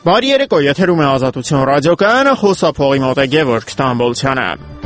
Բարի երեկո, եթերում է Ազատություն ռադիոկայանը, խոսափողի մոտ է Գևորգ Ստամբոլցյանը։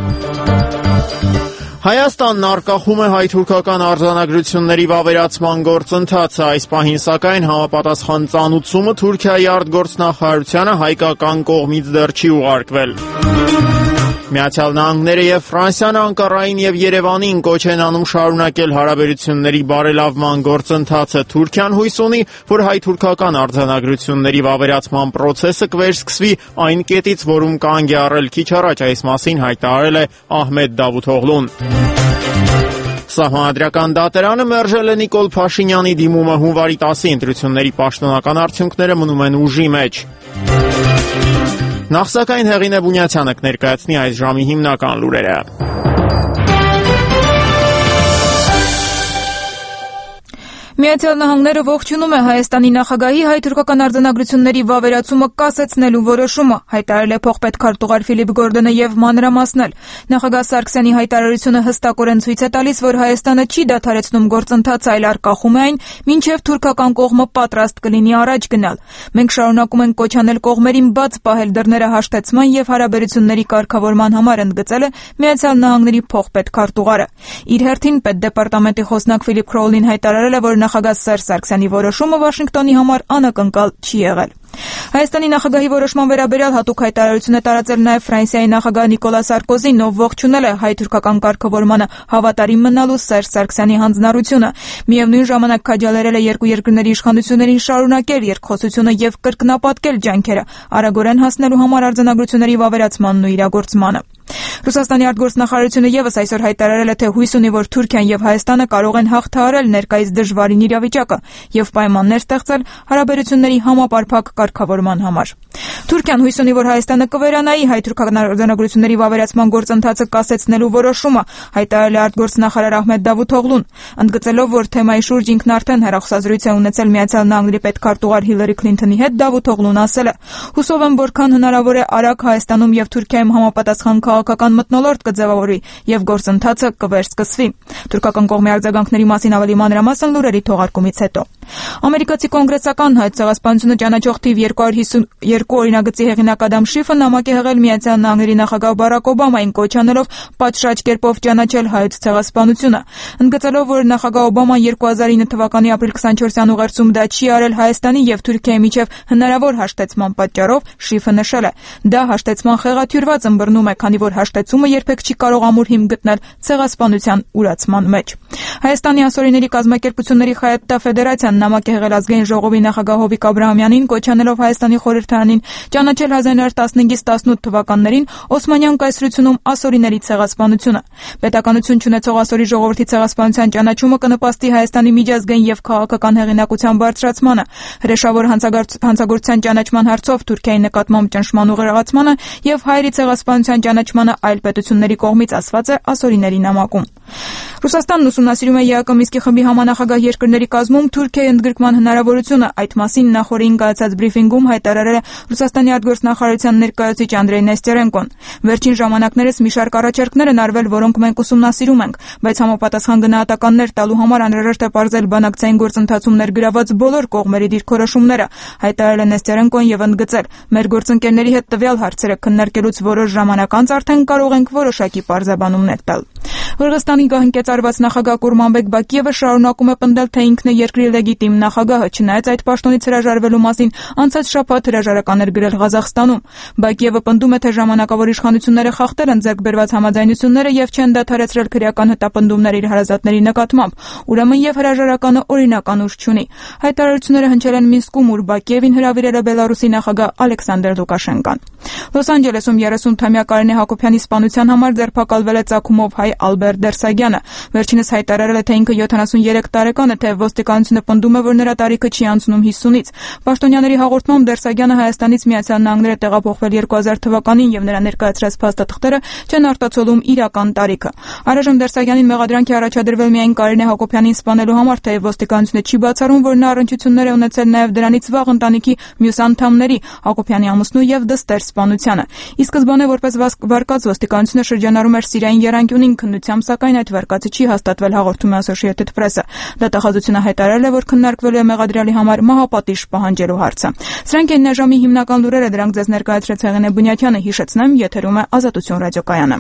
Հայաստանն արկախում է հայ-թուրքական արձանագրությունների վավերացման գործընթացը, այս պահին սակայն համապատասխան ծանուցումը Թուրքիայի արտգործնախարարությանը հայկական կողմից դեռ չի ուղարկվել։ Միացյալ Նահանգները եւ Ֆրանսիան Անկարային եւ Երևանին կոչ են անում շարունակել հարաբերությունների բարելավման գործընթացը։ Թուրքիան հույս ունի, որ հայ-թուրքական արձանագրությունների վավերացման process-ը կվերսկսվի այն կետից, որում կանգ է առել քիչ առաջ, այս մասին հայտարարել է Ահմեդ Դավութօղլուն։ Սահմանադրական դատարանը մերժել է Նիկոլ Փաշինյանի դիմումը, հունվարի 10-ի ընտրությունների պաշտոնական արդյունքները մնում են ուժի մեջ։ Նախ սակայն Հեղինե Բունյացյանը կներկայացնի այս ժամի հիմնական լուրերը։ Միացյալ Նահանգները ողջունում է Հայաստանի նախագահի հայ-թուրքական արձանագրությունների վավերացումը կասեցնելու որոշումը, հայտարարել է փոխպետքարտուղար Ֆիլիպ Գորդոնը եւ մանրամասնել։ Նախագահ Սարգսյանի հայտարարությունը հստակորեն ցույց է տալիս, որ Հայաստանը չի դադարեցնում գործընթացը, այլ արկախում է այն, մինչեւ թուրքական կողմը պատրաստ կլինի առաջ գնալ։ Մենք շարունակում ենք կոչ անել կողմերին բաց պահել դռները հաշտեցման եւ հարաբերությունների կարգավորման համար, ընդգծել է Միացյալ Նահանգների փոխպետքարտուղարը։ Իր հերթին պետդեպարտամենտի խոսնակ Ֆիլիպ Քրոուլին հայտարարել է, որ նախագահ Սերժ Սարգսյանի որոշումը Վաշինգտոնի համար անակնկալ չի եղել։ Հայաստանի նախագահի որոշման վերաբերյալ հատուկ հայտարարություն է տարածել նաև Ֆրանսիայի նախագահ Նիկոլա Սարկոզին, ով ողջունել է հայ-թուրքական կարգավորմանը հավատարիմ մնալու Սերժ Սարգսյանի հանձնառությունը։ Միևնույն ժամանակ քաջալերել է երկու երկրների իշխանություններին շարունակել երկխոսությունը եւ կրկնապատկել ջանքերը արագորեն հասնելու համար արձանագրությունների վավերացմանն ու իրագործմանը։ Ռուսաստանի արտգործնախարարությունը եւս այսօր հայտարարել է, թե հույս ունի, որ Թուրքիան եւ Հայաստանը կարող են հաղթահարել ներկայիս դժվարին իրավիճակը եւ պայմաններ ստեղծել հարաբերությունների համապարփակ կարգավորման համար։ Թուրքիան հույս ունի, որ Հայաստանը կվերանայի հայ-թուրքական արձանագրությունների վավերացման գործընթացը կասեցնելու որոշումը, հայտարարել է արտգործնախարար Ահմեդ Դավութօղլուն, ընդգծելով, որ թեմայի շուրջ ինքն արդեն հեռախոսազրույց է ունեցել Միացյալ Նահանգների պետքարտուղար Հիլարի Քլինթոնի հետ, Դավութօղլուն ասել է. «Հուսով եմ, որքան հնարավոր է արագ Հայաստանում եւ Թուրքիայում համապատասխան քաղաքական մթնոլորտ կձևավորվի եւ գործընթացը կվերսկսվի»։ Թուրքական կողմի արձագանքների մասին ավելի մանրամասն լուրերի թողարկումից հետո։ Ամերիկացի կոնգրեսական հայ ցեղասպանությունը ճանաչող թիվ 252 օրինագծի հեղինակ Ադամ Շիֆը նամակ է հղել Միացյալ Նահանգների նախագահ Բարակ Օբամային, կոչ անելով պատշաճ կերպով ճանաչել հայոց ցեղասպանությունը, ընդգծելով, որ նախագահ Օբաման 2009 թվականի ապրիլ 24-յան ուղերձում դա չի արել Հայաստանի եւ Թուրքիայի միջև հնարավոր հաշտեցման պատճառով, Շիֆը նշել է. «Դա հաշտեցման խեղաթյուրված ըմբռնում է, քանի որ հաշտեցումը երբեք չի կարող ամուր հիմք գտնել ցեղասպանության ուրացման մեջ»։ Հայաստանի ասորիների կազմակերպությունների Խայաթա ֆեդերացիան նամակ է հղել ազգային ժողովի նախագահ Հովիկ Աբրահամյանին, կոչ անելով Հայաստանի խորհրդարանին ճանաչել 1915-ից 18 թվականներին Օսմանյան կայսրությունում ասորիների ցեղասպանությունը։ Պետականություն չունեցող ասորի ժողովրդի ցեղասպանության ճանաչումը կնպաստի Հայաստանի միջազգային եւ քաղաքական հեղինակության բարձրացմանը, հրեշավոր հանցագործության ճանաչման հարցով Թուրքիայի նկատմամբ ճնշման ուղղեղացմանը եւ հայերի ցեղասպանության ճանաչմանը այլ պետությունների կողմից, ասված է ասորիների նամակում։ Ռուսաստանն ուսումնասիրում է ԵԱԿ Մինսկի խմբի համանախագահ երկրների կազմում Թուրքիայի ընդգրկման հնարավորությունը։ Այդ մասին նախորդին կայացած բրիֆինգում հայտարարել է Ռուսաստանի արտգործնախարարության ներկայացուցիչ Անդրեյ Նեստերենկոն։ Վերջին ժամանակներս մի շարք առաջարկներ են արվել, որոնք մենք ուսումնասիրում ենք, բայց համապատասխան գնահատականներ տալու համար անհրաժեշտ է պարզել բանակցային գործընթացում ներգրաված բոլոր կողմերի դիրքորոշումները, հայտարարել է Նեստերենկոն եւ ընդգծել. «Մեր գործընկերների հետ տվյալ հարցերը քննարկելուց որոշ ժամանակ անց արդեն կարող ենք որոշակի պարզաբանումներ տալ»։ Կырգызստանի գահընկեց արված նախագահ Կուրմանբեկ Բակիևը շարունակում է պնդել, թե ինքն է երկրի լեգիտիմ նախագահը, չնայած այդ պաշտոնից հրաժարվելու մասին անցած շաբաթ հրաժարական էր գրել Ղազախստանում։ Բակիևը պնդում է, թե ժամանակավոր իշխանությունները խախտել են ձեռք բերված համաձայնությունները եւ չեն դադարեցրել քրեական հետապնդումներ իր հարազատների նկատմամբ, ուրեմն եւ հրաժարականը օրինական ուժ չունի։ Հայտարարությունները հնչել են Մինսկում, ուր Բակիևին հրավիրել է Բելարուսի նախագահ Ալեքսանդր Լուկաշենկան։ Լոս Անջելեսում 30-թամյա Կարինե Հակոբյանի սպանության համար ձերբակալվել է ծագումով հայ Ալբերտ Դերսագյանը։ Վերջինս հայտարարել է, թե ինքը 73 տարեկան է, թե ոստիկանությունը պնդում է, որ նրա տարիքը չի անցնում 50-ից։ Պաշտոնյաների հաղորդմամբ Դերսագյանը Հայաստանից Միացյալ Նահանգներ է տեղափոխվել 2000 թվականին եւ նրա ներկայացրած փաստաթղթերը չեն արտացոլում իրական տարիքը։ Առայժմ Դերսագյանին մեղադրանք է առաջադրվել միայն Կարինե Հակոբյանին սպանելու համար, թեև ոստիկանությունը չի բացառում, որ նա առնչություններ է ունեցել նաեւ դրանից վաղ ընտանիքի մյուս անդամների, Հակոբյանի ամուսնու եւ դստեր սպանությանը։ Ի սկզբանե որպես վարկած ոստիկանությունը շրջանառում էր Սիրիային եռանկյունին քննությամբ, սակայն այդ վարկածը չի հաստատվել, հաղորդում է Associated Press-ը։ Դատախազությունը հայտարարել է, որ քննարկվելու է մեղադրյալի համար մահապատիժ պահանջելու հարցը։ Սրանք են այժմի հիմնական լուրերը, դրանք ձեզ ներկայացրեց Հեղինե Բունյաթյանը, հիշեցնեմ, եթերում է Ազատություն ռադիոկայանը։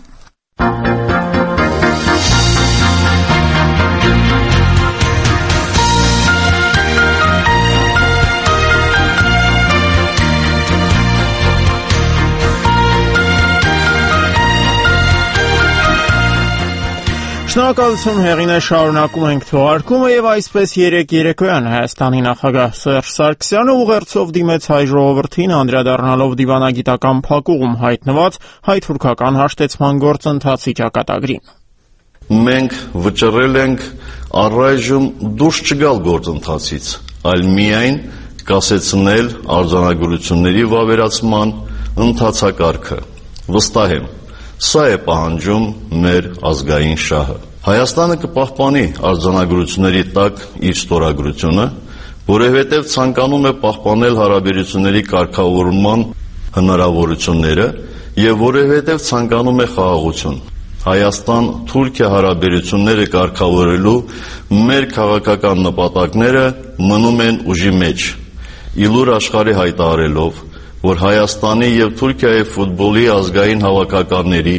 Շնորհակալություն Հեղինե, շարունակում ենք թողարկումը եւ այսպես երեկոյան Հայաստանի նախագահ Սերժ Սարգսյանը ուղերձով դիմեց հայ ժողովրդին, անդրադառնալով դիվանագիտական փակուղում հայտնված հայ-թուրքական հաշտեցման գործընթացի ճակատագրին։ Մենք վճռել ենք առայժմ դուրս չգալ գործընթացից, այլ միայն կասեցնել արձանագրությունների վավերացման ընթացակարգը։ Վստահ եմ, սա է պահանջում մեր ազգային շահը։ Հայաստանը կպահպանի արձանագրությունների տակ իր ստորագրությունը, որովհետև ցանկանում է պահպանել հարաբերությունների կարգավորման հնարավորությունները եւ որովհետև ցանկանում է խաղաղություն։ Հայաստան-Թուրքիա հարաբերությունները կարգավորելու մեր քաղաքական նպատակները մնում են ուժի մեջ, իլուր աշխարհի հայտարարելով, որ Հայաստանի եւ Թուրքիայի ֆուտբոլի ազգային հավաքականների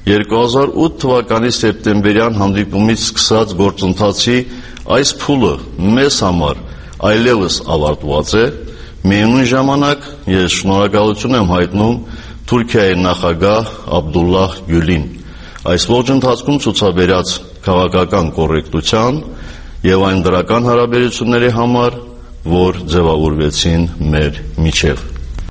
2008 թվականի սեպտեմբերյան հանդիպումից սկսած գործընթացի այս փուլը մեզ համար այլևս ավարտված է, միևնույն ժամանակ ես շնորհակալություն եմ հայտնում Թուրքիայի նախագահ Աբդուլլահ Գյուլին այս ողջ ընթացքում ցուցաբերած քաղաքական կոռեկտության եւ այն դրական հարաբերությունների համար, որ ձևավորվեցին մեր միջև։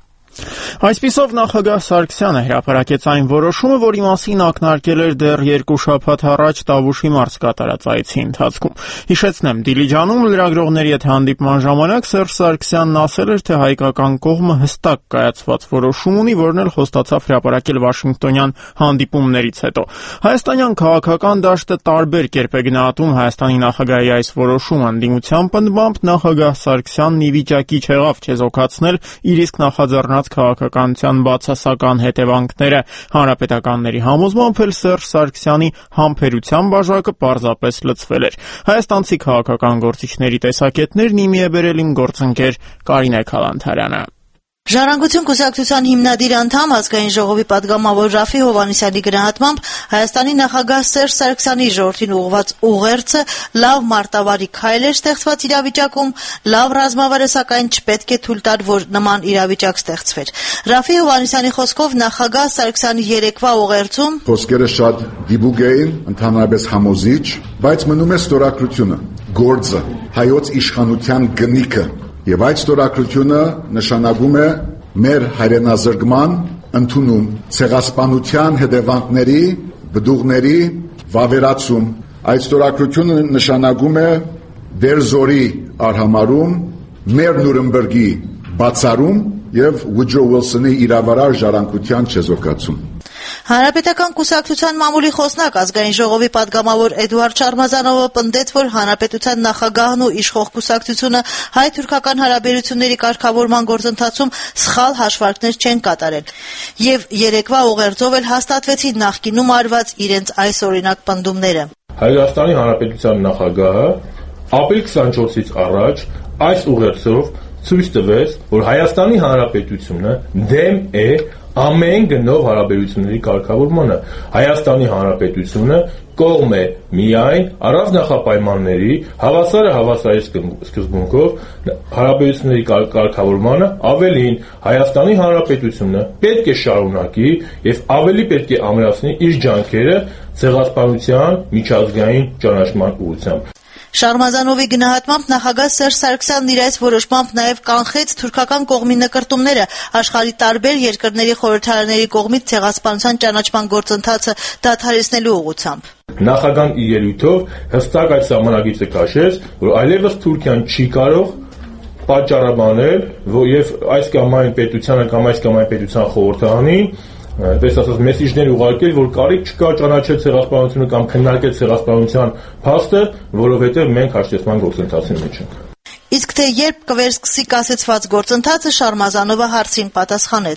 Այսպիսով նախագահ Սարգսյանը հրապարակեց այն որոշումը, որի մասին ակնարկել էր դեռ 2 շաբաթ առաջ Տավուշի մարզ կատարած այցի ընթացքում։ Հիշեցնեմ, Դիլիջանում լրագրողների հետ հանդիպման ժամանակ Սերժ Սարգսյանն ասել էր, թե հայկական կողմը հստակ կայացված որոշում ունի, որն էլ խոստացավ հրապարակել Վաշինգտոնյան հանդիպումներից հետո։ Հայաստանյան քաղաքական դաշտը տարբեր կերպ է գնահատում Հայաստանի նախագահի այս որոշումը, ընդդիմության պնդմամբ նախագահ Սարգսյանն ի վիճակի չեղավ չեզոքացնել իր իսկ նախաձեռնած քաղաքականության բացասական հետևանքները։ Հանրապետականների համոզմամբ էլ Սերժ Սարգսյանի համբերության բաժակը պարզապես լցվել էր։ Հայաստանցի քաղաքական գործիչների տեսակետներն իմի է բերել իմ գործընկեր Կարինե Քալանթարյանը։ Ժառանգություն կուսակցության հիմնադիր անդամ ազգային ժողովի падգամավոր Ռաֆի Հովհաննիսյանի գնահատմամբ Հայաստանի նախագահ Սերժ Սարգսյանի ժողովրդին ուղղված ուղերձը լավ մարտավարի քայլ էր ստեղծված իրավիճակում, լավ ռազմավար է, սակայն չպետք է թույլ տալ, որ նման իրավիճակ ստեղծվեր։ Ռաֆի Հովհաննիսյանի խոսքով նախագահ Սարգսյանի երեկվա ուղերձում խոսքերը շատ դիպուկ էին, ընդհանրապես համոզիչ, բայց մնում է ստորագրությունը, գործը, հայոց իշխանության գնիքը։ Եվ այդ ստորագրությունը նշանակում է մեր հայրենազրկման ընդունում, ցեղասպանության հետևանքների, բդուղների վավերացում։ Այդ ստորագրությունը նշանակում է դեր զորի արհամարում, մեր Նյուրնբերգի բացառում եւ Ուջո Ուիլսոնի իրավարար ժառանգության չեզոքացում։ Հանրապետական կուսակցության մամուլի խոսնակ ազգային ժողովի падգամավոր Էդուարդ Շարմազանովը պնդեց, որ հանրապետության նախագահն ու իշխող կուսակցությունը հայ-թուրքական հարաբերությունների կարգավորման գործընթացում սխալ հաշվարկներ չեն կատարել եւ երեկվա ուղերձով էլ հաստատվեցին նախկինում արված իրենց այսօրինակ պնդումները։ Հայաստանի հանրապետության նախագահը ապրիլ 24-ից առաջ այս ուղերձով ցույց տվեց, որ Հայաստանի հանրապետությունը դեմ է ամեն գնով հարաբերությունների կարգավորմանը։ Հայաստանի հանրապետությունը կողմ է միայն առանց նախապայմանների հավասարը հավասարի սկզբունքով հարաբերությունների կարգավորմանը, ավելին Հայաստանի հանրապետությունը պետք է շարունակի եւ ավելի պետք է ամրացնի իր ջանքերը ցեղասպանության միջազգային ճանաչման ուղղությամբ։ Շարմազանովի գնահատմամբ նախագահ Սերժ Սարգսյանն իր այս որոշմամբ նաև կանխեց թուրքական կողմի նկրտումները աշխարհի տարբեր երկրների խորհրդարանների կողմից ցեղասպանության ճանաչման գործընթացը դադարեցնելու ուղղությամբ։ Նախագահան իր ելույթով հստակ այդ սահմանագիծը քաշեց, որ այլևս Թուրքիան չի կարող պատճառաբանել, եւ այս կամ այն պետությանը կամ այս կամ այն պետության խորհրդարանին Պես ասած մեսիջներ ուղարկել, որ կարիք չկա ճանաչել ցեղասպանությունը կամ քննարկել ցեղասպանության փաստը, որովհետև մենք հաշտեցման գործընթացի մեջ ենք։ Իսկ թե երբ կվերսկսի կասեցված գործընթացը, Շարմազանովը հարցին պատասխանեց։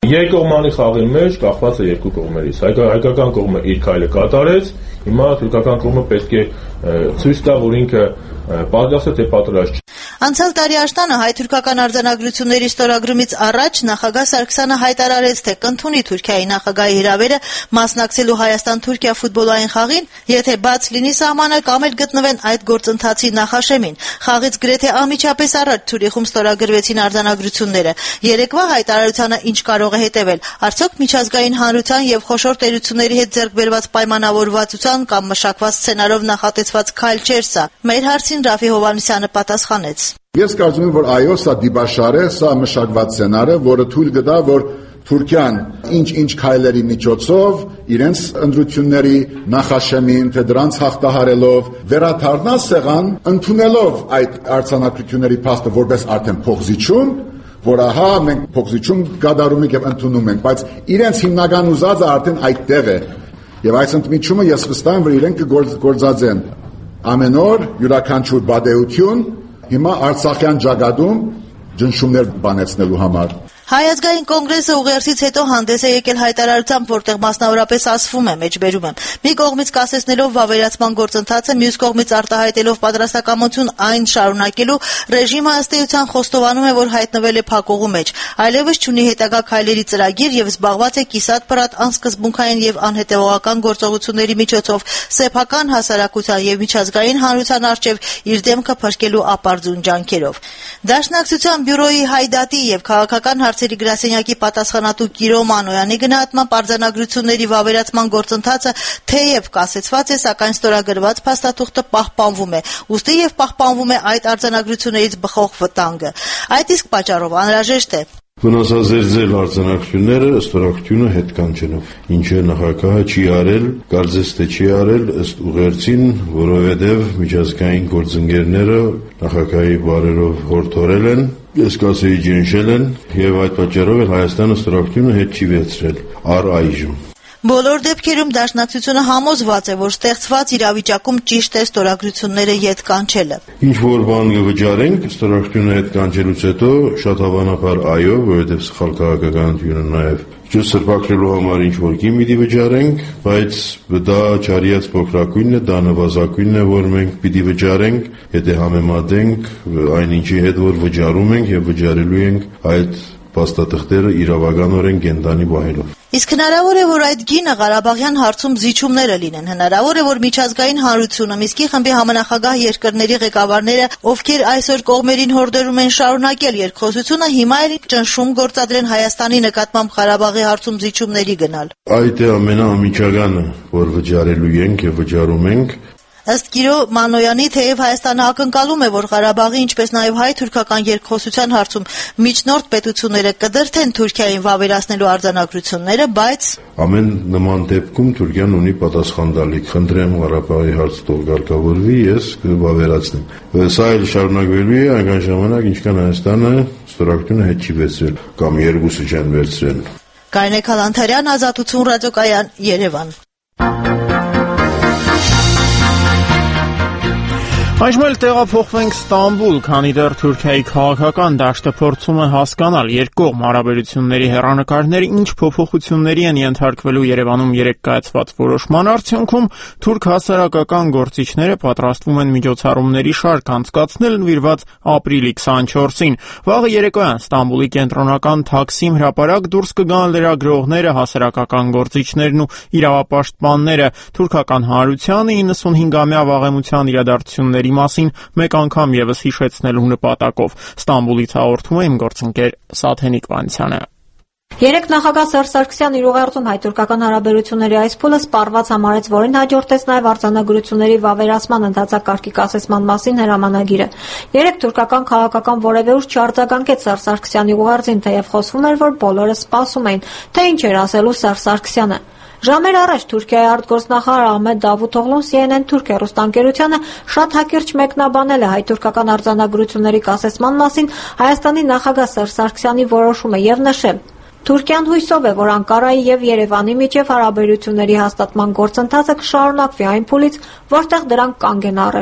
Երկկողմանի խաղի մեջ կախված է երկու կողմերից։ Հայկական կողմը իր քայլը կատարեց, հիմա թուրքական կողմը պետք է ցույց տա, որ ինքը պատրաստ է թե պատրաստ չէ։ Անցյալ տարի աշտանը հայ-թուրքական արձանագրությունների ստորագրումից առաջ նախագահ Սարգսյանը հայտարարեց, թե կընդունի Թուրքիայի նախագահի հրավերը մասնակցելու Հայաստան-Թուրքիա ֆուտբոլային խաղին, եթե բաց լինի սահմանը կամ էլ գտնվեն այդ գործընթացի նախաշեմին։ Խաղից գրեթե անմիջապես առաջ Ցյուրիխում ստորագրվեցին արձանագրությունները։ Երեկվա հայտարարությանը ինչ կարող է հետևել։ Արդյոք միջազգային հանրության եւ խոշոր տերությունների հետ ձեռք բերված պայմանավորվածության կամ մշակված սցենարով նախատեսված քայլ չէր սա։ Մեր հարցին Ռաֆի Հովհաննիսյանը պատասխանեց. Ես կարծում եմ, որ այո, սա դիբաշար է, սա մշակված սցենար է, որը թույլ կտա, որ Թուրքիան ինչ քայլերի միջոցով իրենց ընտրությունների նախաշեմին, թե դրանց հաղթահարելով վերադառնա սեղան, ընդունելով այդ արձանագրությունների փաստը որպես արդեն փոխզիջում, որ ահա մենք փոխզիջում կատարում ենք եւ ընդունում ենք, բայց իրենց հիմնական ուզածը արդեն այդտեղ է։ Եվ այս ընդմիջումը ես վստահ եմ, որ իրենք կգործածեն ամեն օր յուրաքանչյուր բադեություն հիմա Արցախյան ճակատում ջնշումներ բանեցնելու համար։ Հայ ազգային կոնգրեսը ուղերձից հետո հանդես է եկել հայտարարությամբ, որտեղ մասնավորապես ասվում է, մեջբերում եմ. մի կողմից կասեցնելով վավերացման գործընթացը, մյուս կողմից արտահայտելով պատրաստակամություն այն շարունակելու, ռեժիմը ըստ էության խոստովանում է, որ հայտնվել է փակուղու մեջ, այլևս չունի հետագա քայլերի ծրագիր եւ զբաղված է կիսատ-պրատ անսկզբունքային եւ անհետեւողական գործողությունների միջոցով սեփական հասարակության եւ միջազգային հանրության առջեւ իր դեմքը փրկելու ապարդյուն ջանքերով։ Դաշնակցության բյուրոյի Հայդատի եւ քաղաքական հարցերի գրասենյակի պատասխանատու Կիրո Մանոյանի գնահատմամբ արձանագրությունների վավերացման գործընթացը թեև կասեցված է, սակայն ստորագրված փաստաթուղթը պահպանվում է, ուստի եւ պահպանվում է այդ արձանագրություններից բխող վտանգը։ Այդ իսկ պատճառով անհրաժեշտ է վնասազերծել արձանագրությունները ստորագրությունը հետ կանչելով, ինչը նախագահը չի արել, կարծես թե չի արել ըստ ուղերձին, որովհետև միջազգային գործընկերները նախագահի բարերով հորդորել են, ես կասեի ջնշել են, եւ այդ պատճառով էլ Հայաստանը ստորագրությունը հետ չի վերցրել առ այժմ։ Բոլոր դեպքերում դաշնակցությունը համոզված է, որ ստեղծված իրավիճակում ճիշտ է ստորագրությունները ետ կանչելը։ Ինչ որ բան կվճարենք, ստորագրությունը հետ կանչելուց հետո շատ հավանաբար այո, որովհետև սխալ քաղաքականությունը նաև սրբակրելու համար ինչ որ կի պիտի վճարենք, բայց դա չարիած փոքրակույնն է, դա նվազագույնն է, որ մենք պիտի վճարենք, եթե համեմատենք այն ինչի հետ որ վճարում ենք եւ վճարելու ենք այդ փաստաթղթերը իրավականորեն կենտանի պահելով։ Իսկ հնարավոր է, որ այդ գինը Ղարաբաղյան հարցում զիջումները լինեն, հնարավոր է, որ միջազգային հանրությունը, Միսկի խմբի համանախագահ երկրների ղեկավարները, ովքեր այսօր կողմերին հորդորում են շարունակել երկխոսությունը, հիմա էլ ճնշում գործադրեն Հայաստանի նկատմամբ Ղարաբաղի հարցում զիջումների գնալ։ Այդ է ամենաամիջականը, որ վճարելու ենք եւ վճարում ենք։ Ըստ Կիրո Մանոյանի, թեև Հայաստանը ակնկալում է, որ Ղարաբաղի, ինչպես նաև հայ-թուրքական երկխոսության հարցում միջնորդ պետությունները կդրթեն Թուրքիային վավերացնելու արձանագրությունները, բայց ամեն նման դեպքում Թուրքիան ունի պատասխան տալիք։ Խնդրեմ Ղարաբաղի հարցը թող կարգավորվի, ես կվավերացնեմ։ Սա էլ շարունակվելու է այնքան ժամանակ, ինչքան Հայաստանը ստորագրությունը հետ չի վերցրել կամ երկուսը չեն վերցրել։ Կարինե Քալանթարյան, Ազատություն ռադիոկայան, Երևան։ Այժմ էլ տեղափոխվենք Ստամբուլ, քանի դեռ Թուրքիայի քաղաքական դաշտը փորձում է հասկանալ երկկողմ հարաբերությունների հեռանկարները ինչ փոփոխությունների են ենթարկվելու Երևանում երեկ կայացված որոշման արդյունքում, թուրք հասարակական գործիչները պատրաստվում են միջոցառումների շարք անցկացնել նվիրված ապրիլի 24-ին։ Վաղը երեկոյան Ստամբուլի կենտրոնական Թաքսիմ հրապարակ դուրս կգան լրագրողները, հասարակական գործիչներն ու իրավապաշտպանները թուրքական հանրությանը 95-ամյա վաղեմության իրադարձությունների մասին մեկ անգամ եւս հիշեցնելու նպատակով։ Ստամբուլից հաղորդում է իմ գործընկեր Սաթենիկ Վանցյանը։ Երեկ նախագահ Սերժ Սարգսյանի ուղերձում հայ-թուրքական հարաբերությունների այս փուլը սպառված համարեց, որին հաջորդեց նաև արձանագրությունների վավերացման ընդհանրակարգի կասեցման մասին հրամանագիրը։ Երեկ թուրքական քաղաքական որևէ ուժ չարձագանքեց Սերժ Սարգսյանի ուղերձին, թեև խոսվում էր, որ բոլորը սպասում էին, թե ինչ էր ասելու Սերժ Սարգսյանը։ Ժամեր առաջ Թուրքիայի արտգործնախարար Ահմեդ Դավութօղլուն CNN թուրք հեռուստաընկերությանը շատ հակիրճ մեկնաբանել է հայ-թուրքական արձանագրությունների կասեցման մասին Հայաստանի նախագահ Սերժ Սարգսյանի որոշումը եւ նշել. Թուրքիան հույսով է, որ Անկարայի եւ Երևանի միջև հարաբերությունների հաստատման գործընթացը կշարունակվի այն փուլից, որտեղ դրանք կանգ են առել։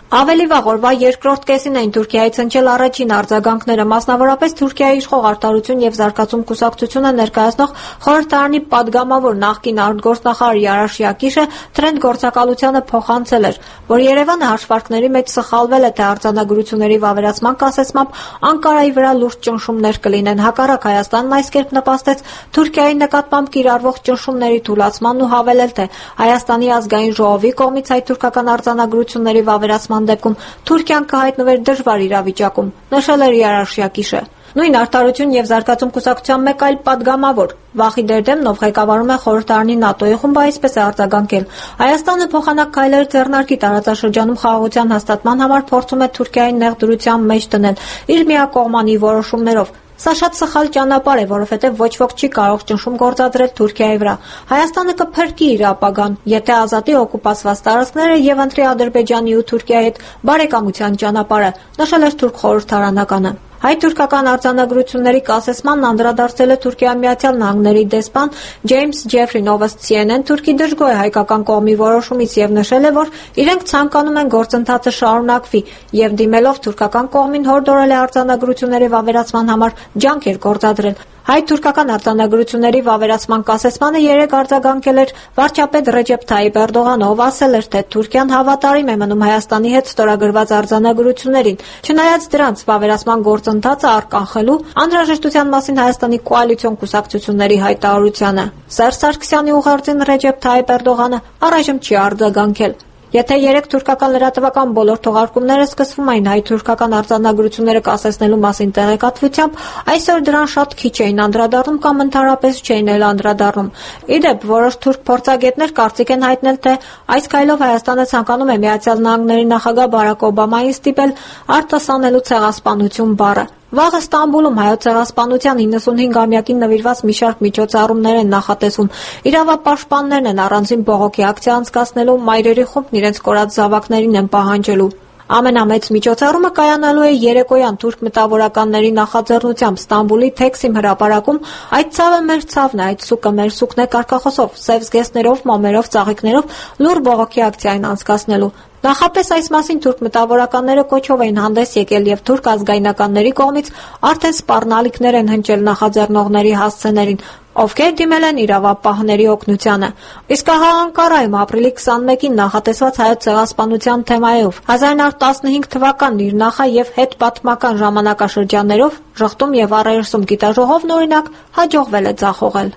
Ավելի վաղ օրվա երկրորդ կեսին էին Թուրքիայից հնչել առաջին արձագանքները, մասնավորապես Թուրքիայի իշխող Արտարություն եւ Զարգացում կուսակցությունը ներկայացնող խորհրդարանի падգամավոր նախկին արտգործնախարար Յարաշիակիշը Թրենդ գործակալությանը փոխանցել էր, որ Երևանը հաշվարկների մեջ սխալվել է, թե արձանագրությունների վավերացման կասեցմամբ Անկարայի վրա լուրջ ճնշումներ կլինեն, հակառակ Հայաստանն այս կերպ նպաստեց Թուրքիայի նկատմամբ կիրառվող ճնշումների թուլացմանն ու հավելել, թե Հայաստանի ազգային ժողովի կողմից հայ-թուրքական արձանագրությունների վավերացման դեպքում Թուրքիան կհայտնվեր դժվար իրավիճակում, նշել էր Յարաշիակիշը։ Նույն Արտարություն եւ Զարգացում կուսակցության մեկ այլ падգամավոր Վախիդ Էրդեմնով ղեկավարում է խորհրդարանի ՆԱՏՕ-ի խումբը, այսպես է արձագանքել. Հայաստանը փոխանակ քայլեր ձեռնարկի տարածաշրջանում խաղաղության հաստատման համար փորձում է Թուրքիային նեղ դրության մեջ դնել իր միակողմանի որոշումներով։ Սա շատ սխալ ճանապարհ է, որովհետև ոչ ոք չի կարող ճնշում գործադրել Թուրքիայի վրա։ Հայաստանը կփրկի իր ապագան, եթե ազատի օկուպացված տարածքները եւ ընտրի Ադրբեջանի ու Թուրքիայի հետ բարեկամության ճանապարհը, նշել էր թուրք խորհրդարանականը։ Հայ-թուրքական արձանագրությունների կասեցմանն անդրադարձել է Թուրքիա-Միացյալ Նահանգների դեսպան Ջեյմս Ջեֆրին, ով ըստ CNN Թուրքի դժգոհ է հայկական կողմի որոշումից եւ նշել է, որ իրենք ցանկանում են գործընթացը շարունակվի եւ դիմելով թուրքական կողմին հորդորել է արձանագրությունների վավերացման համար ջանքեր գործադրել։ Հայ-թուրքական արձանագրությունների վավերացման կասեցմանը երեկ արձագանքել էր վարչապետ Ռեջեփ Թայիպ Էրդողանը, ով ասել էր, թե Թուրքիան հավատարիմ է մնում Հայաստանի հետ ստորագրված արձանագրություններին։ Չնայած դրանց վավերացման գործընթացը առկանխելու անհրաժեշտության մասին Հայաստանի կոալիցիոն կուսակցությունների հայտարարությանը Սերժ Սարգսյանի ուղերձին Ռեջեփ Թայիպ Էրդողանը առայժմ չի արձագանքել։ Եթե երեք թուրքական լրատվական բոլոր թողարկումները սկսվում էին հայ-թուրքական արձանագրությունները կասեցնելու մասին տեղեկատվությամբ, այսօր դրան շատ քիչ էին անդրադառնում կամ ընդհանրապես չէին էլ անդրադառնում։ Իդեպ, որոշ թուրք փորձագետներ կարծիք են հայտնել, թե այս քայլով Հայաստանը ցանկանում է Միացյալ Նահանգների նախագահ Բարակ Օբամային ստիպել արտասանելու ցեղասպանություն բառը։ Վաղը Ստամբուլում հայոց ցեղասպանության 95-ամյակին նվիրված մի շարք միջոցառումներ են նախատեսվում։ Իրավապաշտպաններն են առանձին բողոքի ակցիա անցկացնելու, մայրերի խումբն իրենց կորած զավակներին են պահանջելու։ Ամենամեծ միջոցառումը կայանալու է երեկոյան թուրք մտավորականների նախաձեռնությամբ Ստամբուլի Թեքսիմ հրապարակում։ Այդ ցավը մեր ցավն է, այդ սուկը մեր սուկն է կարգախոսով, սև զգեստներով, մոմերով, ծաղիկներով լուր բողոքի ակցիա են անցկացնելու։ Նախապես այս մասին թուրք մտավորականները կոչով էին հանդես եկել եւ թուրք ազգայնականների կողմից արդեն սպառնալիքներ են հնչել նախաձեռնողների հասցեներին, ովքեր դիմել են իրավապահների օգնությանը։ Իսկ ահա Անկարայում ապրիլի 21-ին նախատեսված հայոց ցեղասպանության թեմայով 1915 թվականն իր նախա եւ հետպատմական ժամանակաշրջաններով ժխտում եւ առերեսում գիտաժողովն օրինակ հաջողվել է ձախողել։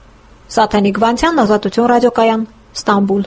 Սաթենիկ Վանցյան, Ազատություն ռադիոկայան, Ստամբուլ։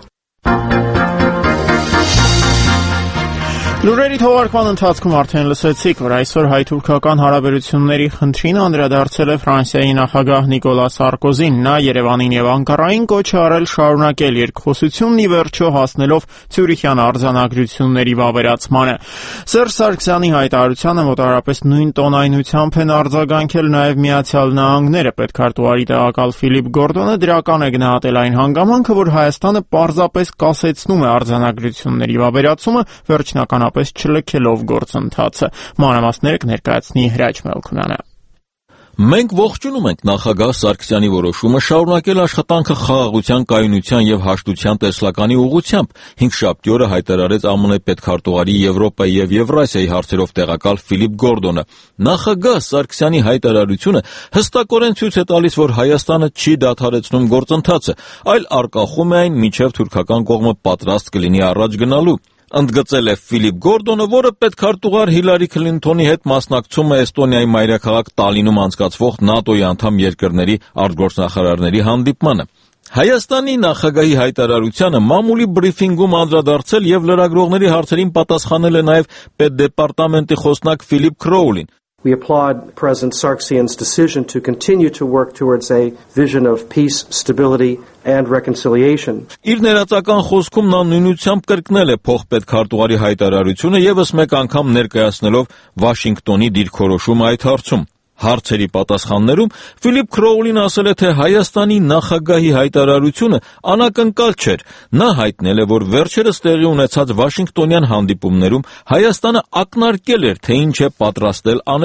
Լուրերի թողարկման ընթացքում արդեն լսեցիք, որ այսօր հայ-թուրքական հարաբերությունների խնդրին անդրադարձել է Ֆրանսիայի նախագահ Նիկոլա Սարկոզին։ Նա Երևանին եւ Անկարային կոչ է արել շարունակել երկխոսությունն ի վերջո հասնելով Ցյուրիխյան արձանագրությունների վավերացմանը։ Սերժ Սարգսյանի հայտարարությանը մոտավորապես նույն տոնայնությամբ են արձագանքել նաեւ Միացյալ Նահանգները։ Պետքարտուղարի տեղակալ Ֆիլիպ Գորդոնը դրական է գնահատել այն հանգամանքը, որ Հայաստանը պարզապես կասեցնում է արձանագրությունների վավերացումը, վերջնական չլքելով գործընթացը։ Մանրամասները կներկայացնի Հրաչ Մելքոնյանը։ Մենք ողջունում ենք նախագահ Սարգսյանի որոշումը շարունակել աշխատանքը խաղաղության, կայունության եւ հաշտության տեսլականի ուղղությամբ։ Հինգշաբթի օրը հայտարարեց ԱՄՆ պետքարտուղարի Եվրոպայի եւ Եվրասիայի հարցերով տեղակալ Ֆիլիպ Գորդոնը։ Նախագահ Սարգսյանի հայտարարությունը հստակորեն ցույց է տալիս, որ Հայաստանը չի դադարեցնում գործընթացը, այլ արկախում է այն, մինչեւ թուրքական կողմը պատրաստ կլինի առաջ գնալու։ Ընդգծել է Ֆիլիպ Գորդոնը, որը պետքարտուղար Հիլարի Քլինթոնի հետ մասնակցում է Էստոնիայի մայրաքաղաք Տալինում անցկացվող ՆԱՏՕ-ի անդամ երկրների արտգործնախարարների հանդիպմանը։ Հայաստանի նախագահի հայտարարությանը մամուլի բրիֆինգում անդրադարձել եւ լրագրողների հարցերին պատասխանել է նաեւ պետդեպարտամենտի խոսնակ Ֆիլիպ Քրոուլին։ We applaud President Sargsyan's decision to continue to work towards a vision of peace, stability and reconciliation. Իր ներածական խոսքում նա նույնությամբ կրկնել է փոխպետքարտուղարի հայտարարությունը եւս մեկ անգամ ներկայացնելով Վաշինգտոնի դիրքորոշումը այդ հարցում։ Հարցերի պատասխաններում Ֆիլիպ Քրոուլին ասել է, թե Հայաստանի նախագահի հայտարարությունը անակնկալ չէր։ Նա հայտնել է, որ վերջերս տեղի ունեցած Վաշինգտոնյան հանդիպումներում Հայաստանը ակնարկել էր, թե ինչ է պատրաստել անելու։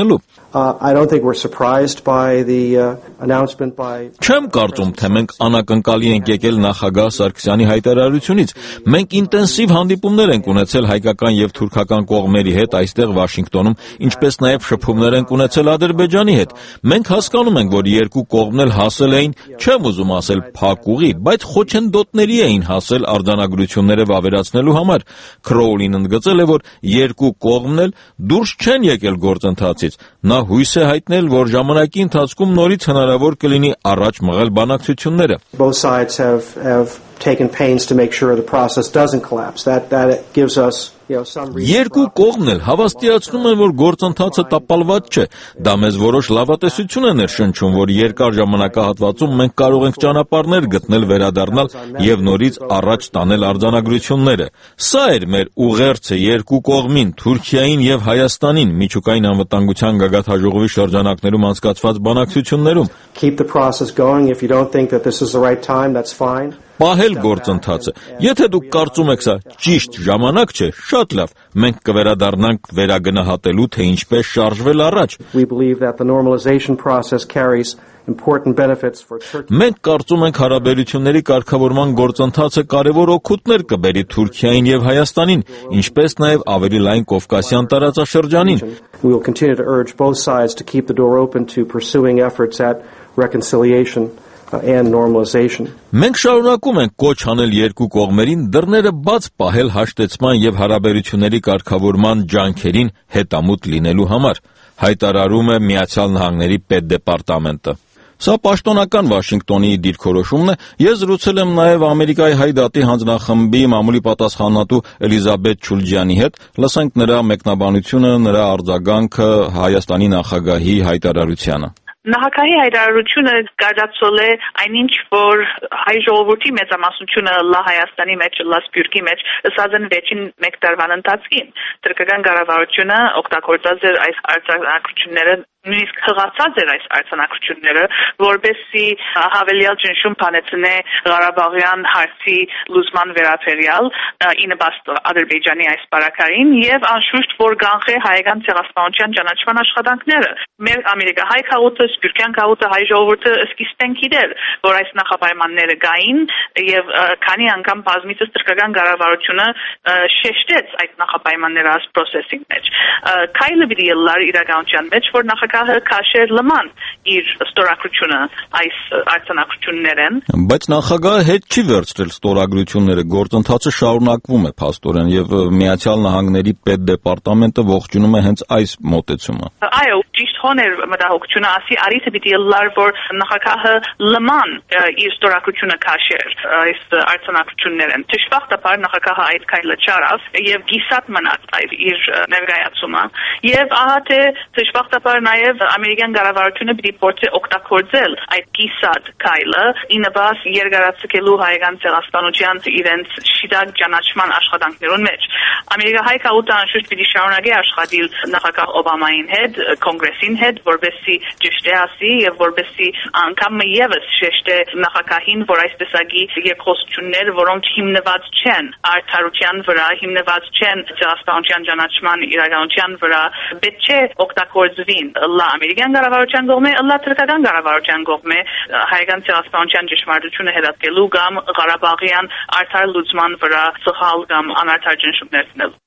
I don't think we're surprised by the announcement by Չեմ կարծում, թե մենք անակնկալի ենք եկել նախագահ Սարգսյանի հայտարարությունից։ Մենք ինտենսիվ հանդիպումներ ենք ունեցել հայկական եւ թուրքական կողմերի հետ այստեղ Վաշինգտոնում, ինչպես նաեւ շփումներ ենք ունեցել Ադրբեջանի հետ։ Մենք հասկանում ենք, որ երկու կողմն էլ հասել էին, չեմ ուզում ասել փակ ուղի, բայց խոչընդոտների էին հասել արձանագրությունները վավերացնելու համար։ Քրոուլին ընդգծել է, որ երկու կողմն էլ դուրս չեն եկել գործընթացից։ Նա հույս է հայտնել, որ ժամանակի ընթացքում նորից հնարավոր կլինի առաջ մղել բանակցությունները։ Both sides have taken pains to make sure the process doesn't collapse. That gives us, some reason. Երկու կողմն էլ հավաստիացնում են, որ գործընթացը տապալված չէ։ Դա մեզ որոշ լավատեսություն է ներշնչում, որ երկար ժամանակահատվածում մենք կարող ենք ճանապարհներ գտնել վերադառնալ եւ նորից առաջ տանել արձանագրությունները։ Սա էր մեր ուղերձը երկու կողմին, Թուրքիային եւ Հայաստանին միջուկային անվտանգության գագաթաժողովի շրջանակներում անցկացված բանակցություններում։ Keep the process going. If you don't think that this is the right time, that's fine. Պահել գործընթացը։ Եթե դուք կարծում եք սա ճիշտ ժամանակ չէ, շատ լավ, մենք կվերադառնանք վերագնահատելու, թե ինչպես շարժվել առաջ։ We believe that the normalization process carries important benefits for Turkey. Մենք կարծում ենք հարաբերությունների կարգավորման գործընթացը կարևոր օգուտներ կբերի Թուրքիային եւ Հայաստանին, ինչպես նաեւ ավելի լայն Կովկասյան տարածաշրջանին։ We will continue to urge both sides to keep the door open to pursuing efforts at reconciliation and normalization. Մենք շարունակում ենք կոչ անել երկու կողմերին դռները բաց պահել հաշտեցման եւ հարաբերությունների կարգավորման ջանքերին հետամուտ լինելու համար, հայտարարում է Միացյալ Նահանգների պետդեպարտամենտը։ Սա պաշտոնական Վաշինգտոնի դիրքորոշումն է։ Ես զրուցել եմ նաև Ամերիկայի Հայ դատի հանձնախմբի մամուլի պատասխանատու Էլիզաբեթ Չուլջյանի հետ։ Լսենք նրա մեկնաբանությունը, նրա արձագանքը Հայաստանի նախագահի հայտարարությանը։ Նախագահի հայտարարությունը գարդացել է այնինչ, որ հայ ժողովրդի մեծամասնությունը լա Հայաստանի մեջ, լա Սփյուռքի մեջ ըսած են վերջին մեկ տարվան ընթացքին։ Թուրքական կառավարությունը օգտագործած էր այս արձանագրությունները, նույնիսկ հղացած էր այս արձանագրությունները, որպեսզի հավելյալ ճնշում բանեցնե Ղարաբաղյան հարցի լուծման վերաբերյալ ի նպաստ Ադրբեջանի այս պարագային եւ անշուշտ որ կանխե հայկական ցեղասպանության ճանաչման աշխատանքները։ Մեր ամերիկահայ քաղուտը, սփյուռքյան քաղուտը, հայ ժողովուրդը սկիզբեն գիտեր, որ այս նախապայմանները կային եւ քանի անգամ բազմիցս թուրքական կառավարությունը շեշտեց այդ նախապայմանները այս process-ի մեջ։ Քայլը պիտի լար իրականության մեջ, որ նախագահը քաշեր լման իր ստորագրությունը այս արձանագրություններն։ Բայց նախագահը հետ չի վերցրել ստորագրությունները, գործընթացը շարունակվում է փաստորեն եւ Միացյալ Նահանգների պետդեպարտամենտը ողջունում է հենց այս մոտեցումը։ Այո, ճիշտ հոներ մտահոգությունը ասի արիթը պիտի լար, որ նախագահը լման իր ստորագրությունը քաշեր այս արձանագրություններն։ Դժբախտաբար նախագահը այդ քայլը չարավ եւ գիսատ մնաց այդ իր ներկայացումը։ Եվ ահա թե դժբախտաբար նաեւ ամերիկյան կառավարությունը պիտի փորձի օգտագործել այդ գիսատ քայլը ի նպաստ երկարացնելու հայկական ցեղասպանության իրենց շիդակ ճանաչման աշխատանքներուն մեջ։ Ամերիկահայ քաղուտը անշուշտ պիտի շարունակի աշխատել նախագահ Օբամային հետ, կոնգրեսին հետ, որպեսզի ճշտե ասի եւ որպեսզի անգամ եւս շեշտե նախագահին, որ այս տեսակի երկխոսություններ, որոնք հիմնված չեն արդարության վրա, հիմնված չեն ցեղասպանության ճանաչման իրականության վրա, պետք չէ օգտագործվին լա ամերիկյան կառավարության կողմէ, լա թուրքական կառավարության կողմէ հայկական ցեղասպանության ճշմարտությունը հետապնդելու կամ Ղարաբաղյան արդար լուծման վրա սխալ կամ անարդար ճնշումներ դնելու։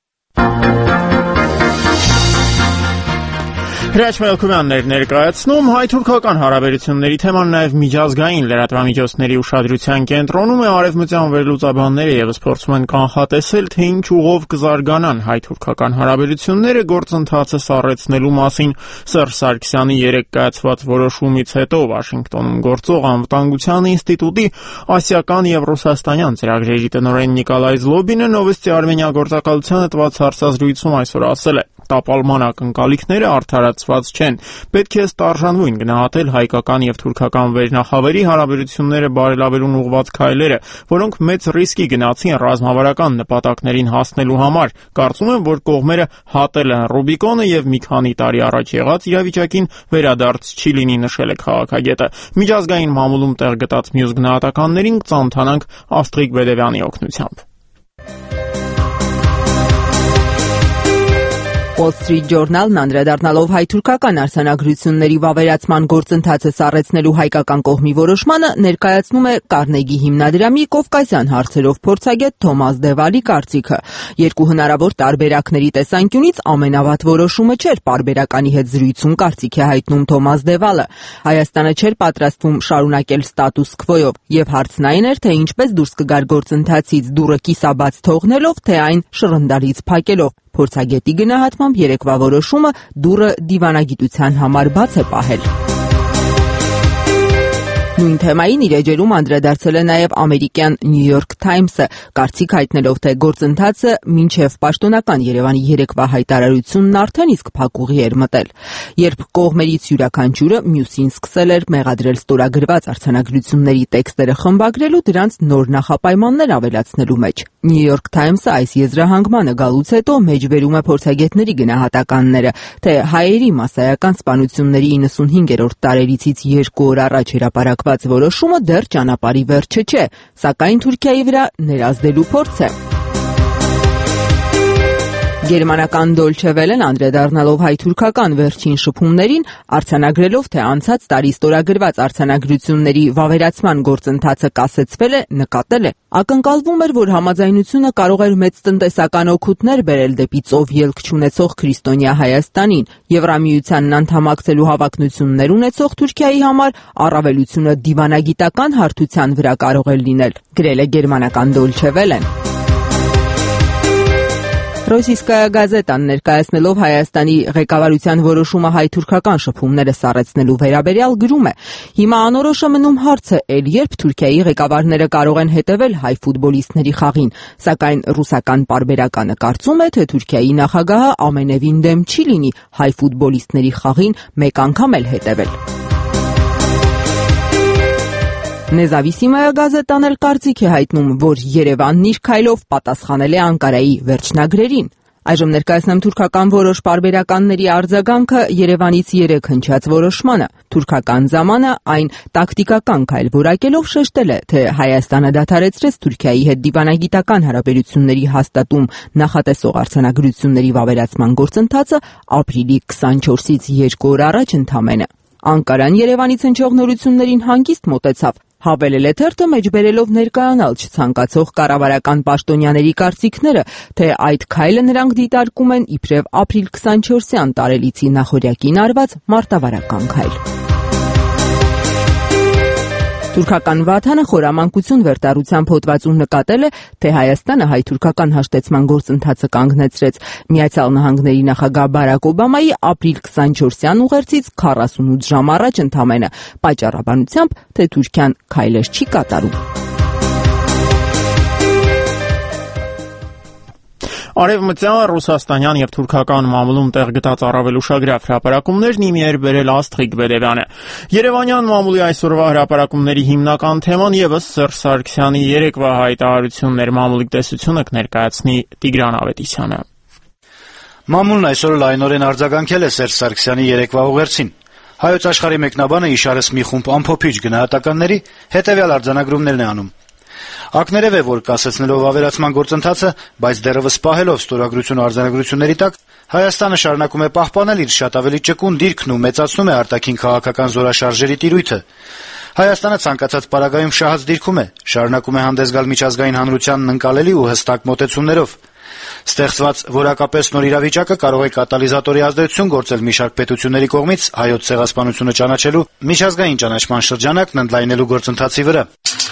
Հրաչ Մելքումյաններ ներկայացնում հայ-թուրքական հարաբերությունների թեման նաև միջազգային լրատվամիջոցների ուշադրության կենտրոնում է արևմտյան վերլուծաբանները եւս փորձում են կանխատեսել, թե ինչ ուղով կզարգանան հայ-թուրքական հարաբերությունները գործընթացը սառեցնելու մասին Սերժ Սարգսյանի երեկ կայացված որոշումից հետո Վաշինգտոնում գործող անվտանգության ինստիտուտի ասիական եւ ռուսաստանյան ծրագրերի տնօրեն Նիկոլայ Զլոբինը Նովոստի Արմենիա գործակալությանը տված հարցազրույցում այսօր ասել է. Տապալման ակնկալիքները արդարացված չեն։ Պետք է ստարժանվույն գնահատել հայկական եւ թուրքական վերնախավերի հարաբերությունները բարելավելուն ուղղված քայլերը, որոնք մեծ ռիսկի գնացին ռազմավարական նպատակներին հասնելու համար։ Կարծում եմ, որ կողմերը հատել են Ռուբիկոնը եւ մի քանի տարի առաջ եղած իրավիճակին վերադարձ չի լինի, նշել է քաղաքագետը։ Միջազգային մամուլում տեղ գտած մյուս գնահատականներին կծանոթանանք Աստղիկ Բեդևյանի օգնությամբ։ Wall Street Journal-ն անդրադառնալով հայ-թուրքական արձանագրությունների վավերացման գործընթացը սառեցնելու հայկական կողմի որոշմանը ներկայացնում է Կարնեգի հիմնադրամի կովկասյան հարցերով փորձագետ Թոմաս Դևալի կարծիքը։ Երկու հնարավոր տարբերակների տեսանկյունից ամենավատ որոշումը չէր պարբերականի հետ զրույցում կարծիք է հայտնում Թոմաս Դևալը։ Հայաստանը չէր պատրաստվում շարունակել ստատուս քվոյով, եւ հարցն այն էր, թե ինչպես դուրս կգար գործընթացից դուռը կիսաբաց թողնելով, թե այն շռնդալից փակելով։ Փորձագետի գնահատմամբ երեկվա որոշումը դուռը դիվանագիտության համար բաց է պահել։ Նույն թեմային իր էջերում անդրադարձել է նաև ամերիկյան New York Times-ը, կարծիք հայտնելով, թե գործընթացը մինչև պաշտոնական Երևանի երեկվա հայտարարությունն արդեն իսկ փակուղի էր մտել, երբ կողմերից յուրաքանչյուրը մյուսին սկսել էր մեղադրել ստորագրված արձանագրությունների տեքստերը խմբագրելու դրանց նոր նախապայմաններ ավելացնելու մեջ։ New York Times-ը այս եզրահանգմանը գալուց հետո մեջբերում է փորձագետների գնահատականները, թե հայերի մասսայական սպանությունների 95-րդ տարելիցից 2 օր առաջ հրապարակված որոշումը դեռ ճանապարհի վերջը չէ, սակայն Թուրքիայի վրա ներազդելու փորձ է։ Գերմանական Deutsche Welle-ն անդրադառնալով հայ-թուրքական վերջին շփումներին, արձանագրելով, թե անցած տարի ստորագրված արձանագրությունների վավերացման գործընթացը կասեցվել է, նկատել է. ակնկալվում էր, որ համաձայնությունը կարող էր մեծ տնտեսական օգուտներ բերել դեպի ծով ելք չունեցող քրիստոնյա Հայաստանին, Եվրամիությանն անդամակցելու հավակնություններ ունեցող Թուրքիայի համար առավելությունը դիվանագիտական հարթության վրա կարող է լինել, գրել է գերմանական Deutsche Welle-ն։ Ռոսիյսկայա գազետան ներկայացնելով Հայաստանի ղեկավարության որոշումը հայ-թուրքական շփումները սառեցնելու վերաբերյալ գրում է. հիմա անորոշ է մնում հարցը, երբ Թուրքիայի ղեկավարները կարող են հետևել հայ ֆուտբոլիստների խաղին, սակայն ռուսական պարբերականը կարծում է, թե Թուրքիայի նախագահը ամենևին դեմ չի լինի հայ ֆուտբոլիստների խաղին մեկ անգամ էլ հետևել։ Նեզավիսիմայա գազետան էլ կարծիք է հայտնում, որ Երևանն իր քայլով պատասխանել է Անկարայի վերջնագրերին։ Այժմ ներկայացնեմ թուրքական որոշ պարբերականների արձագանքը Երևանից 3 հնչած որոշմանը։ Թուրքական զամանը այն տակտիկական քայլ որակելով շեշտել է, թե Հայաստանը դադարեցրեց Թուրքիայի հետ դիվանագիտական հարաբերությունների հաստատում նախատեսող արձանագրությունների վավերացման գործընթացը ապրիլի 24-ից 2 օր առաջ ընդամենը։ Անկարան Երևանից հնչող նորություններին հանգիստ մոտեցավ, հավելել է թերթը մեջբերելով ներկայանալ չցանկացող կառավարական պաշտոնյաների կարծիքները, թե այդ քայլը նրանք դիտարկում են իբրև ապրիլ 24-յան տարելիցի նախօրյակին արված մարտավարական քայլ։ Թուրքական Վաթանը խորամանկություն վերտարությամբ հոդվածում նկատել է, թե Հայաստանը հայ-թուրքական հաշտեցման գործընթացը կանգնեցրեց Միացյալ Նահանգների նախագահ Բարակ Օբամայի ապրիլ 24-յան ուղերձից 48 ժամ առաջ ընդամենը, պատճառաբանությամբ, թե Թուրքիան քայլեր չի կատարում։ Արևմտյան, ռուսաստանյան եւ թուրքական մամուլում տեղ գտած առավել ուշագրավ հրապարակումներն իմի էր բերել Աստղիկ Բերևյանը։ Երևանյան մամուլի այսօրվա հրապարակումների հիմնական թեման եւս Սերժ Սարգսյանի երեկվա հայտարարություններ, մամուլի տեսությունը կներկայացնի Տիգրան Ավետիսյանը։ Մամուլն այսօր լայնորեն արձագանքել է Սերժ Սարգսյանի երեկվա ուղերձին։ Հայոց աշխարհի մեկնաբանը իշարս մի խումբ ամփոփիչ գնահատականների հետեւյալ արձանագրումներն է անում. Ակներև է, որ կասեցնելով ավերացման գործընթացը, բայց դեռևս պահելով ստորագրություն արձանագրությունների տակ, Հայաստանը շարունակում է պահպանել իր շատ ավելի ճկուն դիրքն ու մեծացնում է արտաքին քաղաքական զորաշարժերի տիրույթը։ Հայաստանը ցանկացած պարագայում շահած դիրքում է, շարունակում է հանդես գալ միջազգային հանրությանն ընկալելի ու հստակ մոտեցումներով։ Ստեղծված որակապես նոր իրավիճակը կարող է կատալիզատորի ազդեցություն գործել մի շարք պետությունների կողմից հայոց ցեղասպանությունը ճանաչելու միջազգային ճանաչման շրջանակն ընդլայնելու գործընթացի վրա։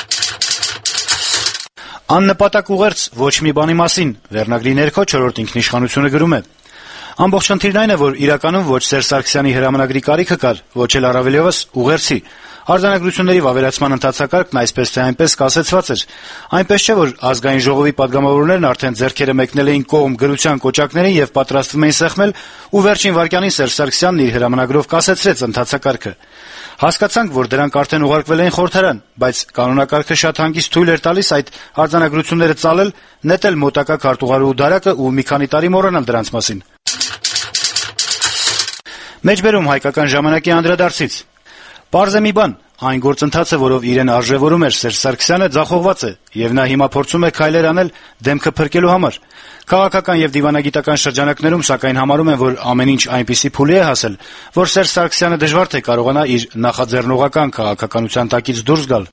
Աննպատակ ուղերձ ոչ մի բանի մասին վերնագրի ներքո 4-րդ ինքնիշխանությունը գրում է. Ամբողջ խնդիրն այն է, որ իրականում ոչ Սերժ Սարգսյանի հրամանագրի կարիքը կար, ոչ էլ առավել ևս ուղերձի։ Արձանագրությունների վավերացման ընթացակարգն այսպես թե այնպես կասեցված էր։ Այնպես չէ, որ ազգային ժողովի падգամավորներն արդեն ձեռքերը մեկնել էին կողմ գրության կոճակներին եւ պատրաստվում էին սեղմել, ու վերջին վայրկյանին Սերժ Սարգսյանն իր հրամանագրով կասեցրեց ընթացակարգը։ Հասկացանք, որ դրանք արդեն ուղարկվել էին խորհրդարան, բայց կանոնակարգը շատ հանգիստ թույլ էր տալիս այդ արձանագրությունները ծալել, նետել մոտակա քարտուղարու դարակը ու մի քանի տարի մոռանալ դրանց մասին։ Մեջբերում հայկական ժամանակի անդրադարձից. Պարզ է մի բան, Այն գործընթացը, որով իրեն արժևորում էր Սերժ Սարգսյանը, ձախողված է, եւ նա հիմա փորձում է քայլեր անել դեմքը փրկելու համար։ Քաղաքական եւ դիվանագիտական շրջանակներում սակայն համարում են, որ ամեն ինչ այնպիսի փուլի է հասել, որ Սերժ Սարգսյանը դժվար թե կարողանա իր նախաձեռնողական քաղաքականության տակից դուրս գալ։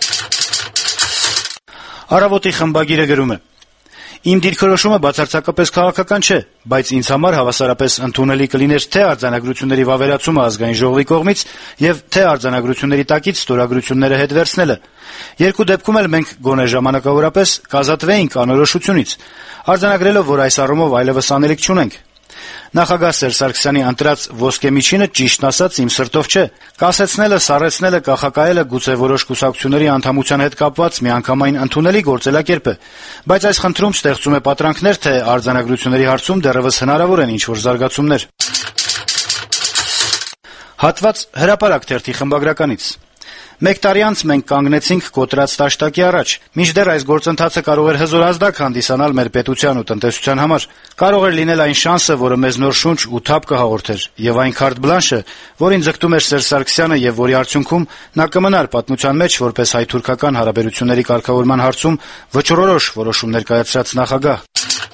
Առավոտի խմբագիրը գրում է. Իմ դիրքորոշումը բացարձակապես քաղաքական չէ, բայց ինձ համար հավասարապես ընդունելի կլիներ թե արձանագրությունների վավերացումը ազգային ժողովի կողմից եւ թե արձանագրությունների տակից ստորագրությունները հետ վերցնելը։ Երկու դեպքում էլ մենք գոնե ժամանակավորապես կազատվեինք անորոշությունից, արձանագրելով, որ այս առումով այլևս անելիք չունենք։ Նախագահ Սերժ Սարգսյանի ընտրած ոսկե միջինը ճիշտն ասած իմ սրտով չէ։ Կասեցնելը, սառեցնելը, կախակայելը գուցե որոշ կուսակցությունների անդամության հետ կապված միանգամայն ընդունելի գործելակերպ է, բայց այս խնդրում ստեղծում է պատրանքներ, թե արձանագրությունների հարցում դեռևս հնարավոր են ինչ-որ զարգացումներ։ Հատված Հրապարակ թերթի խմբագրականից։ Մեկ տարի անց մենք կանգնեցինք կոտրած տաշտակի առաջ։ Մինչդեռ այս գործընթացը կարող էր հզոր ազդակ հանդիսանալ մեր պետության ու տնտեսության համար։ Կարող էր լինել այն շանսը, որը մեզ նոր շունչ ու թափ կհաղորդեր, եւ այն քարտ բլանշը, որին ձգտում էր Սերժ Սարգսյանը եւ որի արդյունքում նա կմնար պատմության մեջ որպես հայ-թուրքական հարաբերությունների կարգավորման հարցում վճռորոշ որոշումներ կայացրած նախագահ։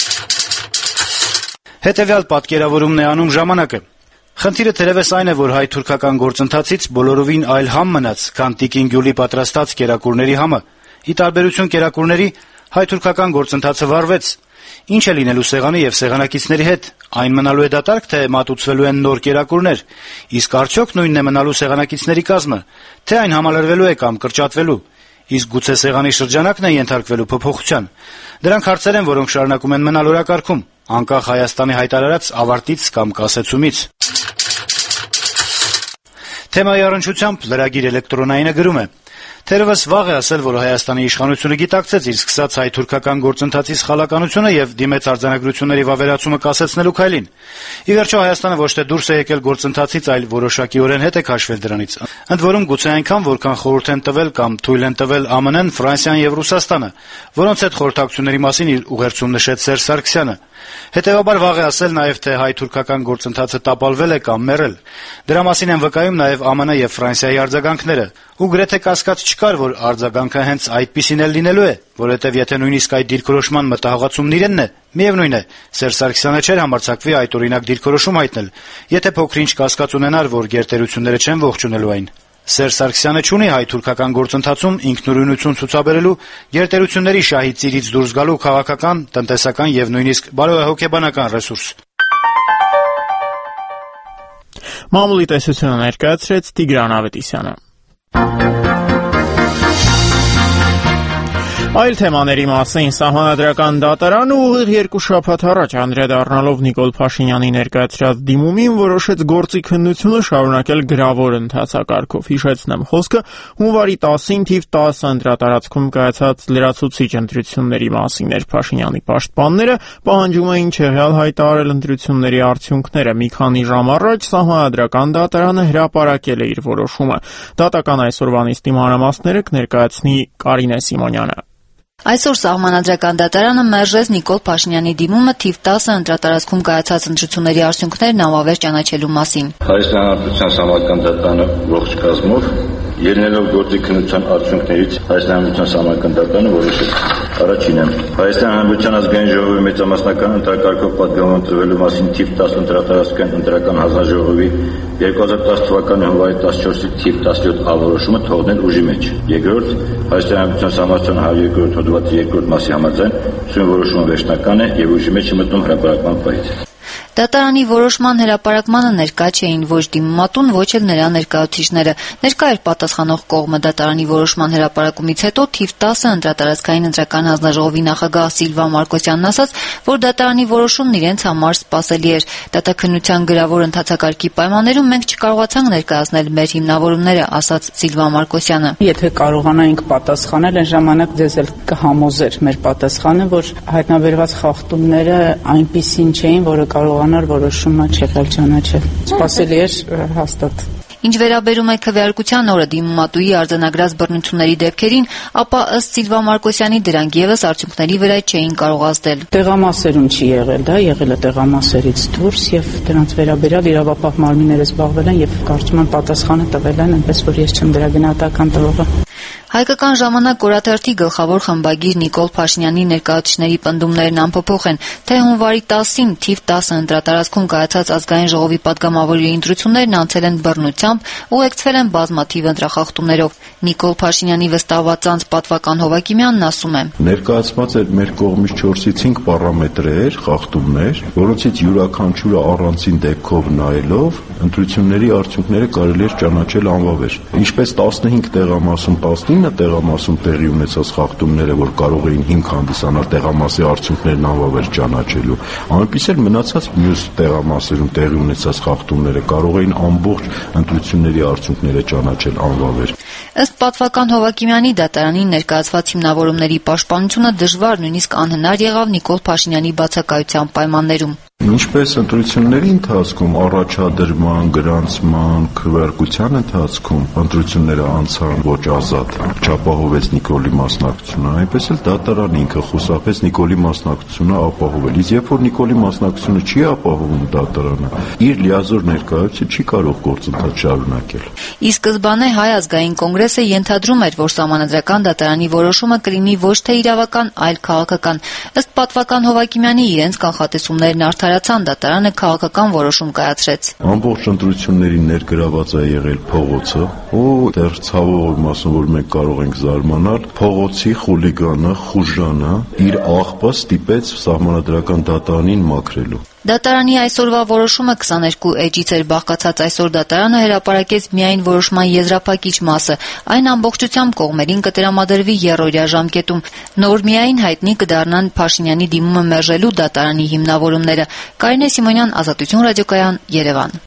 Հետեւյալ պատկերավորումն է անում ժամանակը։ Խնդիրը թերևս այն է, որ հայ-թուրքական գործընթացից բոլորովին այլ համ մնաց, քան Տիկին Գյուլի պատրաստած կերակուրների համը։ Ի տարբերություն կերակուրների, հայ-թուրքական գործընթացը վարվեց։ Ինչ է լինելու սեղանի եւ սեղանակիցների հետ։ Այն մնալու է դատարկ, թե մատուցվելու են նոր կերակուրներ։ Իսկ արդյոք նույնն է մնալու սեղանակիցների կազմը, թե այն համալրվելու է կամ կրճատվելու։ Իսկ գուցե սեղանի շրջանակն է ենթարկվելու փոփոխության։ Դրանք հարցեր են, որոնք շարունակում են մնալ օրակարգում, անկախ Հայաստանի հայտարարած ավարտից կամ կասեցումից։ Թեմայի առնչությամբ լրագիր էլեկտրոնայինը գրում է. Թերևս վաղ է ասել, որ Հայաստանի իշխանությունը գիտակցեց իր սկսած հայ-թուրքական գործընթացի սխալականությունը եւ դիմեց արձանագրությունների վավերացումը կասեցնելու քայլին։ Ի վերջո Հայաստանը ոչ թե դուրս է եկել գործընթացից, այլ որոշակիորեն հետ է քաշվել դրանից։ Ընդ որում գուցե այնքան, որքան խորհուրդ են տվել կամ թույլ են տվել ԱՄՆ-ն, Ֆրանսիան եւ Ռուսաստանը, որոնց հետ խորհրդակցությունների մասին իր ուղերձում նշեց Սերժ Սարգսյանը։ Հետևաբար վաղ է ասել նաեւ, թե հայ-թուրքական գործընթացը տապալվել է կամ մեռել։ Դրա մասին են վկայում նաեւ ԱՄՆ եւ Ֆրանսիայի արձագանքները։ Ու գրեթե կասկած չկար, որ արձագանքը հենց այդպիսին էլ լինելու է, որովհետեւ եթե նույնիսկ այդ դիրքորոշման մտահղացումն իրենն է, միևնույն է, Սերժ Սարգսյանը չէր համարձակվի այդ օրինակ դիրքորոշում հայտնել, եթե փոքրինչ կասկած ունենար, որ գերտերությունները չեն ողջունելու այն։ Սերժ Սարգսյանը չունի հայ-թուրքական գործընթացում ինքնուրույնություն ցուցաբերելու, գերտերությունների շահի ծիրից դուրս գալու քաղաքական, տնտեսական եւ նույնիսկ բարոյահոգեբանական ռեսուրս։ Մամուլի տեսությունը ներկայացրեց Տիգրան Ավետիսյանը։ Այլ թեմաների մասին Սահմանադրական դատարանը ուղիղ 2 շաբաթ առաջ անդրադառնալով Նիկոլ Փաշինյանի ներկայացրած դիմումին որոշեց գործի քննությունը շարունակել գրավոր ընթացակարգով։ Հիշեցնեմ, խոսքը հունվարի 10-ին թիվ 10 ընտրատարածքում կայացած լրացուցիչ ընտրությունների մասին էր։ Փաշինյանի պաշտպանները պահանջում էին չեղյալ հայտարարել ընտրությունների արդյունքները։ Մի քանի ժամ առաջ Սահմանադրական դատարանը հրապարակել է իր որոշումը։ Դատական այսօրվա նիստի մանրամասները կներկայացնի Կարինե Սիմոնյանը։ Այսօր Սահմանադրական դատարանը մերժեց Նիկոլ Փաշինյանի դիմումը թիվ 10 ընտրատարածքում կայացած ընտրությունների արդյունքներն անվավեր ճանաչելու մասին։ Հայաստանի Հանրապետության Սահմանադրական դատարանը ողջ կազմով ելնելով գործի քննության արդյունքներից Հայաստանի Հանրապետության Սահմանադրական դատարանը որոշեց. Առաջինը, Հայաստանի Հանրապետության ազգային ժողովի մեծամասնական ընտրակարգով պատգամավորման տրվելու մասին թիվ 10 ընտրատարածքային ընտրական հանձնաժողովի 2010 թվականի հունվարի 14-ի թիվ 17 ավորոշումը թողնել ուժի մեջ։ Երկրորդ, Հայաստանի Հանրապետության Սահմանադրության 102 հոդվածի 2-րդ մասի համաձայն սույն որոշումը վերջնական է եւ ուժի մեջ մտնում հրապարակման պահից։ Դատարանի որոշման հրապարակմանը ներկա չէին ոչ դիմումատուն, ոչ էլ նրա ներկայացուցիչները։ Ներկա էր պատասխանող կողմը։ Դատարանի որոշման հրապարակումից հետո թիվ 10 ընտրատարածքային ընտրական հանձնաժողովի նախագահ Սիլվա Մարկոսյանն ասաց, որ դատարանի որոշումն իրենց համար սպասելի էր։ Դատաքննության գրավոր ընթացակարգի պայմաններում մենք չկարողացանք ներկայացնել մեր հիմնավորումները, ասաց Սիլվա Մարկոսյանը։ Եթե կարողանայինք պատասխանել, այն ժամանակ ձեզ էլ կհամոզեր մեր պատասխանը, որ հայտնաբերված խախտումները այնպիսին չէին, որը կարող որոշումը չեղել ճանաչել։ Սպասելի էր հաստատ։ Ինչ վերաբերում է քվեարկության օրը դիմումատուի արձանագրած բռնությունների դեպքերին, ապա ըստ Սիլվա Մարկոսյանի դրանք եւս արդյունքների վրա չէին կարող ազդել։ Տեղամասերում չի եղել, դա եղել է տեղամասերից դուրս եւ դրանց վերաբերյալ իրավապահ մարմինները զբաղվել են եւ կարծում եմ պատասխանը տվել են, այնպես որ ես չեմ դրա գնահատական տվողը։ Հայկական ժամանակ օրաթերթի գլխավոր խմբագիր Նիկոլ Փաշինյանի ներկայացուցիչների պնդումներն անփոփոխ են, թե հունվարի 10-ին թիվ 10 ընտրատարածքում կայացած ազգային ժողովի պատգամավորի ընտրություններն անցել են բռնությամբ ու եկցվել են բազմաթիվ ընտրախախտումներով։ Նիկոլ Փաշինյանի վստահված անձ պատվական Հովակիմյանն ասում է. Ներկայացված էր մեր կողմից 4-ից 5 պարամետրեր, խախտումներ, որոնցից յուրաքանչյուրը առանձին դեպքով նայելով ընտրությունների արդյունքները կարելի էր ճանաչել անվավեր։ Ինչպես 15 տեղամասում 19 տեղամասում տեղի ունեցած խախտումները, որ կարող էին հիմք հանդիսանալ տեղամասի արդյունքներն անվավեր ճանաչելու, այնպես էլ մնացած մյուս տեղամասերում տեղի ունեցած խախտումները կարող էին ամբողջ ընտրությունների արդյունքները ճանաչել անվավեր։ Ըստ պատվական Հովակիմյանի դատարանին ներկայացված հիմնավորումների պաշտպանությունը դժվար, նույնիսկ անհնար եղավ Նիկոլ Փաշինյանի բացակայության պայմաններում։ Ինչպես ընտրությունների ընթացքում առաջադրման, գրանցման, քվեարկության ընթացքում ընտրությունները անցան ոչ ազատ, չապահովեց Նիկոլի մասնակցությունը, այնպես էլ դատարանը ինքը խուսափեց Նիկոլի մասնակցությունը ապահովել։ Իսկ երբ որ Նիկոլի մասնակցությունը չի ապահովում դատարանը, իր լիազոր ներկայությունը չի կարող գործընթաց շարունակել։ Ի սկզբանե Հայ ազգային կոնգրեսը ենթադրում էր, որ Սահմանադրական դատարանի որոշումը կլինի ոչ թե իրավական, այլ քաղաքական։ Ըստ պատվական Հովակիմյանի իրենց կանխատեսումներն արդարացան, դատարանը քաղաքական որոշում կայացրեց։ Ամբողջ ընտրություններին ներգրաված է եղել փողոցը, ու դեռ ցավով եմ ասում, որ մենք կարող ենք զարմանալ, փողոցի խուլիգանը, խուժանը իր աղբը ստիպեց Սահմանադրական դատարանին մաքրելու։ Դատարանի այսօրվա որոշումը 22 էջից էր բաղկացած այսօր դատարանը հրապարակեց միայն որոշման եզրափակիչ մասը, այն ամբողջությամբ կողմերին կտրամադրվի եռօրյա ժամկետում։ Նոր միայն հայտնի կդառնան Փաշինյանի դիմումը մերժելու դատարանի հիմնավորումները։ Կարինե Սիմոնյան, Ազատություն ռադիոկայան, Երևան։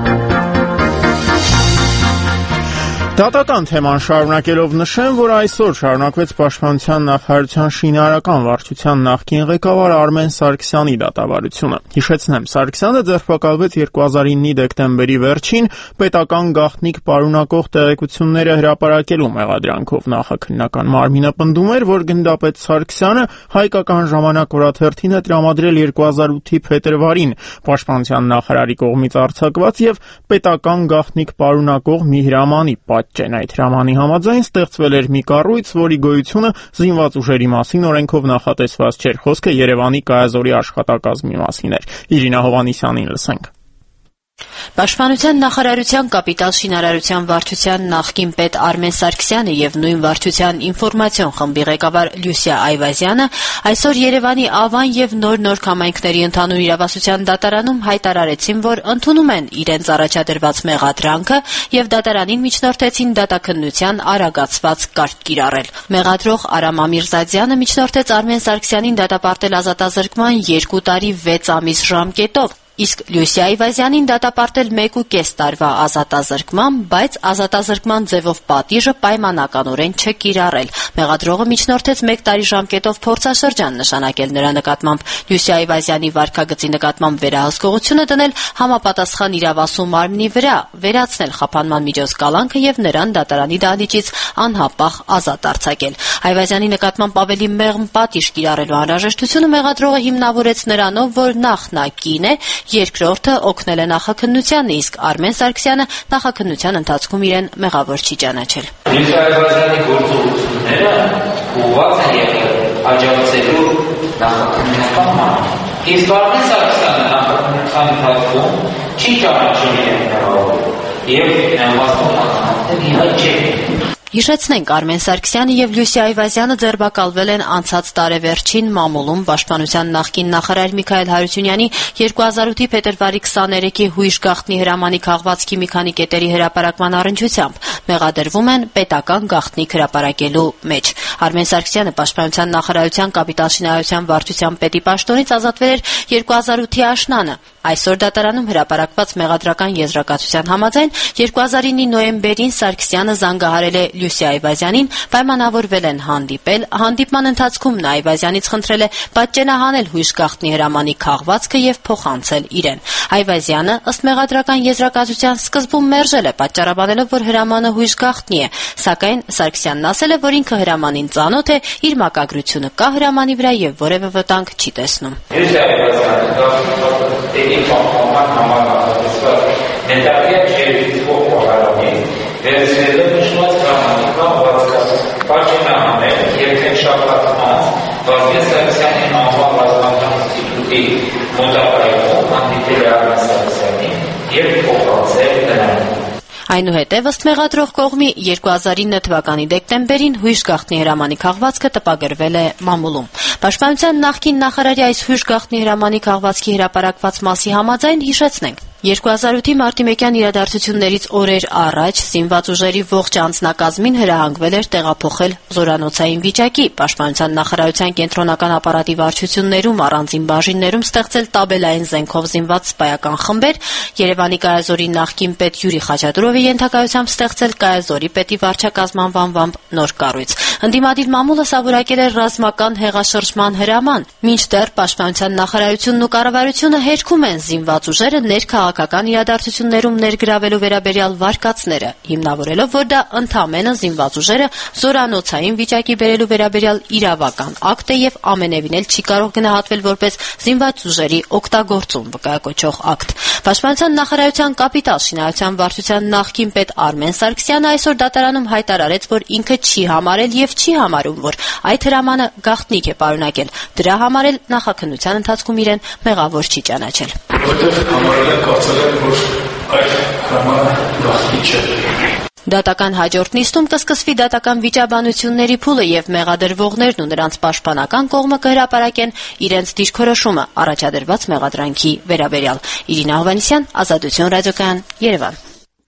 Դատական թեման շարունակելով նշեմ, որ այսօր շարունակվեց Պաշտպանության նախարարության շինարարական վարչության նախկին ղեկավար Արմեն Սարգսյանի դատավարությունը։ Հիշեցնեմ, Սարգսյանը ձերբակալվեց 2009-ի դեկտեմբերի վերջին պետական գաղտնիք պարունակող տեղեկությունները հրապարակելու մեղադրանքով։ Նախաքննական մարմինը պնդում էր, որ գնդապետ Սարգսյանը Հայկական ժամանակ օրաթերթին է տրամադրել 2008-ի փետրվարին Պաշտպանության նախարարի կողմից արձակված եւ պետական գաղտնիք պարունակող մի հրամանի Այդ հրամանի համաձայն ստեղծվել էր մի կառույց, որի գոյությունը զինված ուժերի մասին օրենքով նախատեսված չէր։ Խոսքը Երևանի կայազորի աշխատակազմի մասին էր։ Իրինա Հովանիսյանին լսենք։ Պաշտպանության նախարարության կապիտալ շինարարության վարչության նախկին պետ Արմեն Սարգսյանը եւ նույն վարչության ինֆորմացիոն խմբի ղեկավար Լյուսիա Այվազյանը այսօր Երևանի Ավան եւ Նոր քամայնքների ընդհանուր իրավասության դատարանում հայտարարեցին, որ ընդունում են իրենց առաջադրված մեղադրանքը եւ դատարանին միջնորդեցին դատաքննության արագացված կարգ կիրառել։ Մեղադրող Արամ Ամիրզադյանը միջնորդեց Արմեն Սարգսյանին դատապարտել ազատազրկման 2 տարի 6 ամիս ժամկետով։ Իսկ Լյուսիա Այվազյանին դատապարտել 1.5 տարվա ազատազրկման, բայց ազատազրկման ձևով պատիժը պայմանականորեն չկիրառել։ Մեղադրողը միջնորդեց 1 տարի ժամկետով փորձաշրջան նշանակել նրա նկատմամբ։ Լյուսիա Այվազյանի վարքագծի նկատմամբ վերահսկողությունը դնել համապատասխան իրավասու մարմնի վրա, վերացնել խափանման միջոց կալանքը եւ նրան դատարանի դահլիճից անհապաղ ազատ արձակել։ Այվազյանի նկատմամբ ավելի մեղմ պատիժ կիրառելու անհրաժեշտությունը մեղադրողը հիմնավորեց նրանով, որ նախ նա կին է, երկրորդը օգնել է նախաքննությանը, իսկ Արմեն Սարգսյանը նախաքննության ընթացքում իրեն մեղավոր չի ճանաչել։ Լյուսիա Այվազյանի գործողությունները ուղղված են եղել աջակցելու նախաքննության համար։ Իսկ Արմեն Սարգսյանը նախաքննության ընթացքում չի ճանաչել իրեն մեղավոր եւ նամաստողականներ իհայտ չէ։ Հիշեցնենք, Արմեն Սարգսյանը եւ Լյուսիա Այվազյանը ձերբակալվել են անցած տարեվերջին մամուլում Պաշտպանության նախկին նախարար Միքայել Հարությունյանի 2008-ի փետրվարի 23-ի հույժ գաղտնի հրամանի քաղվածքի մի քանի կետերի հրապարակման առնչությամբ մեղադրվում են պետական գաղտնիք հրապարակելու մեջ։ Արմեն Սարգսյանը Պաշտպանության նախարարության կապիտալ շինարարության վարչության պետի պաշտոնից ազատվել էր 2008-ի աշնանը։ Այսօր դատարանում հրապարակված մեղադրական եզրակացության համաձայն 2009 նոյեմբերին Սարգսյանը զանգահարել է Լյուսիա Այվազյանին, պայմանավորվել են հանդիպել։ Հանդիպման ընթացքում նա Այվազյանից խնդրել է պատճենահանել հույժ գաղտնի հրամանի քաղվածքը եւ փոխանցել իրեն։ Այվազյանը ըստ մեղադրական եզրակացության սկզբում մերժել է, պատճառաբանելով, որ հրամանը հույժ գաղտնի է, սակայն Սարգսյանն ասել է, որ ինքը հրամանին ծանոթ է, իր մակագրությունը կա հրամանի վրա եւ որևէ վտանգ չի տեսնում։ Այնուհետև ըստ մեղադրող կողմի 2009 թվականի դեկտեմբերին հույժ գաղտնի հրամանի քաղվածքը տպագրվել է մամուլում։ Պաշտպանության նախկին նախարարի այս հույժ գաղտնի հրամանի քաղվածքի հրապարակված մասի համաձայն հիշեցնենք 2008-ի մարտիմեկյան իրադարձություններից օրեր առաջ զինված ուժերի ողջ անձնակազմին հրահանգվել էր տեղափոխել զորանոցային վիճակի, Պաշտպանության նախարարության կենտրոնական ապարատի վարչություններում առանձին բաժիններում ստեղծել տաբելային զենքով զինված սպայական խմբեր, Երևանի կայազորի նախկին պետ Յուրի Խաչատուրովի ենթակայությամբ ստեղծել կայազորի պետի վարչակազմ անվանվամբ նոր կառույց։ Ընդդիմադիր մամուլը սովորակել էր ռազմական հեղաշրջման հրաման, մինչդեռ Պաշտպանության նախարարությունն ու կառավարությունը հերքում են զինված ուժերը ներքաղաքական իրադարձություններում ներգրավելու վերաբերյալ վարկածները, հիմնավորելով, որ դա ընդամենը զինված ուժերը զորանոցային վիճակի բերելու վերաբերյալ իրավական ակտ է եւ ամենևին էլ չի կարող գնահատվել որպես զինված ուժերի օգտագործում վկայակոչող ակտ։ Պաշտպանության նախարարության կապիտալ շինարարության վարչության նախկին պետ Արմեն Սարգսյանը այսօր դատարանում հայտարարեց, որ ինքը չի համարել եւ չի համարում, որ այդ հրամանը գաղտնիք է պարունակել։ Դրա համար էլ նախաքննության ընթացքում իրեն մեղավոր չի ճանաչել։ Որտեղ համարել են, կարծել են, որ այդ հրամանը գաղտնիք չէ։ Դատական հաջորդ նիստում կսկսվի դատական վիճաբանությունների փուլը եւ մեղադրվողներն ու նրանց պաշտպանական կողմը կհրապարակեն իրենց դիրքորոշումը առաջադրված մեղադրանքի վերաբերյալ։ Իրինա Հովհաննիսյան, Ազատություն ռադիոկայան, Երևան։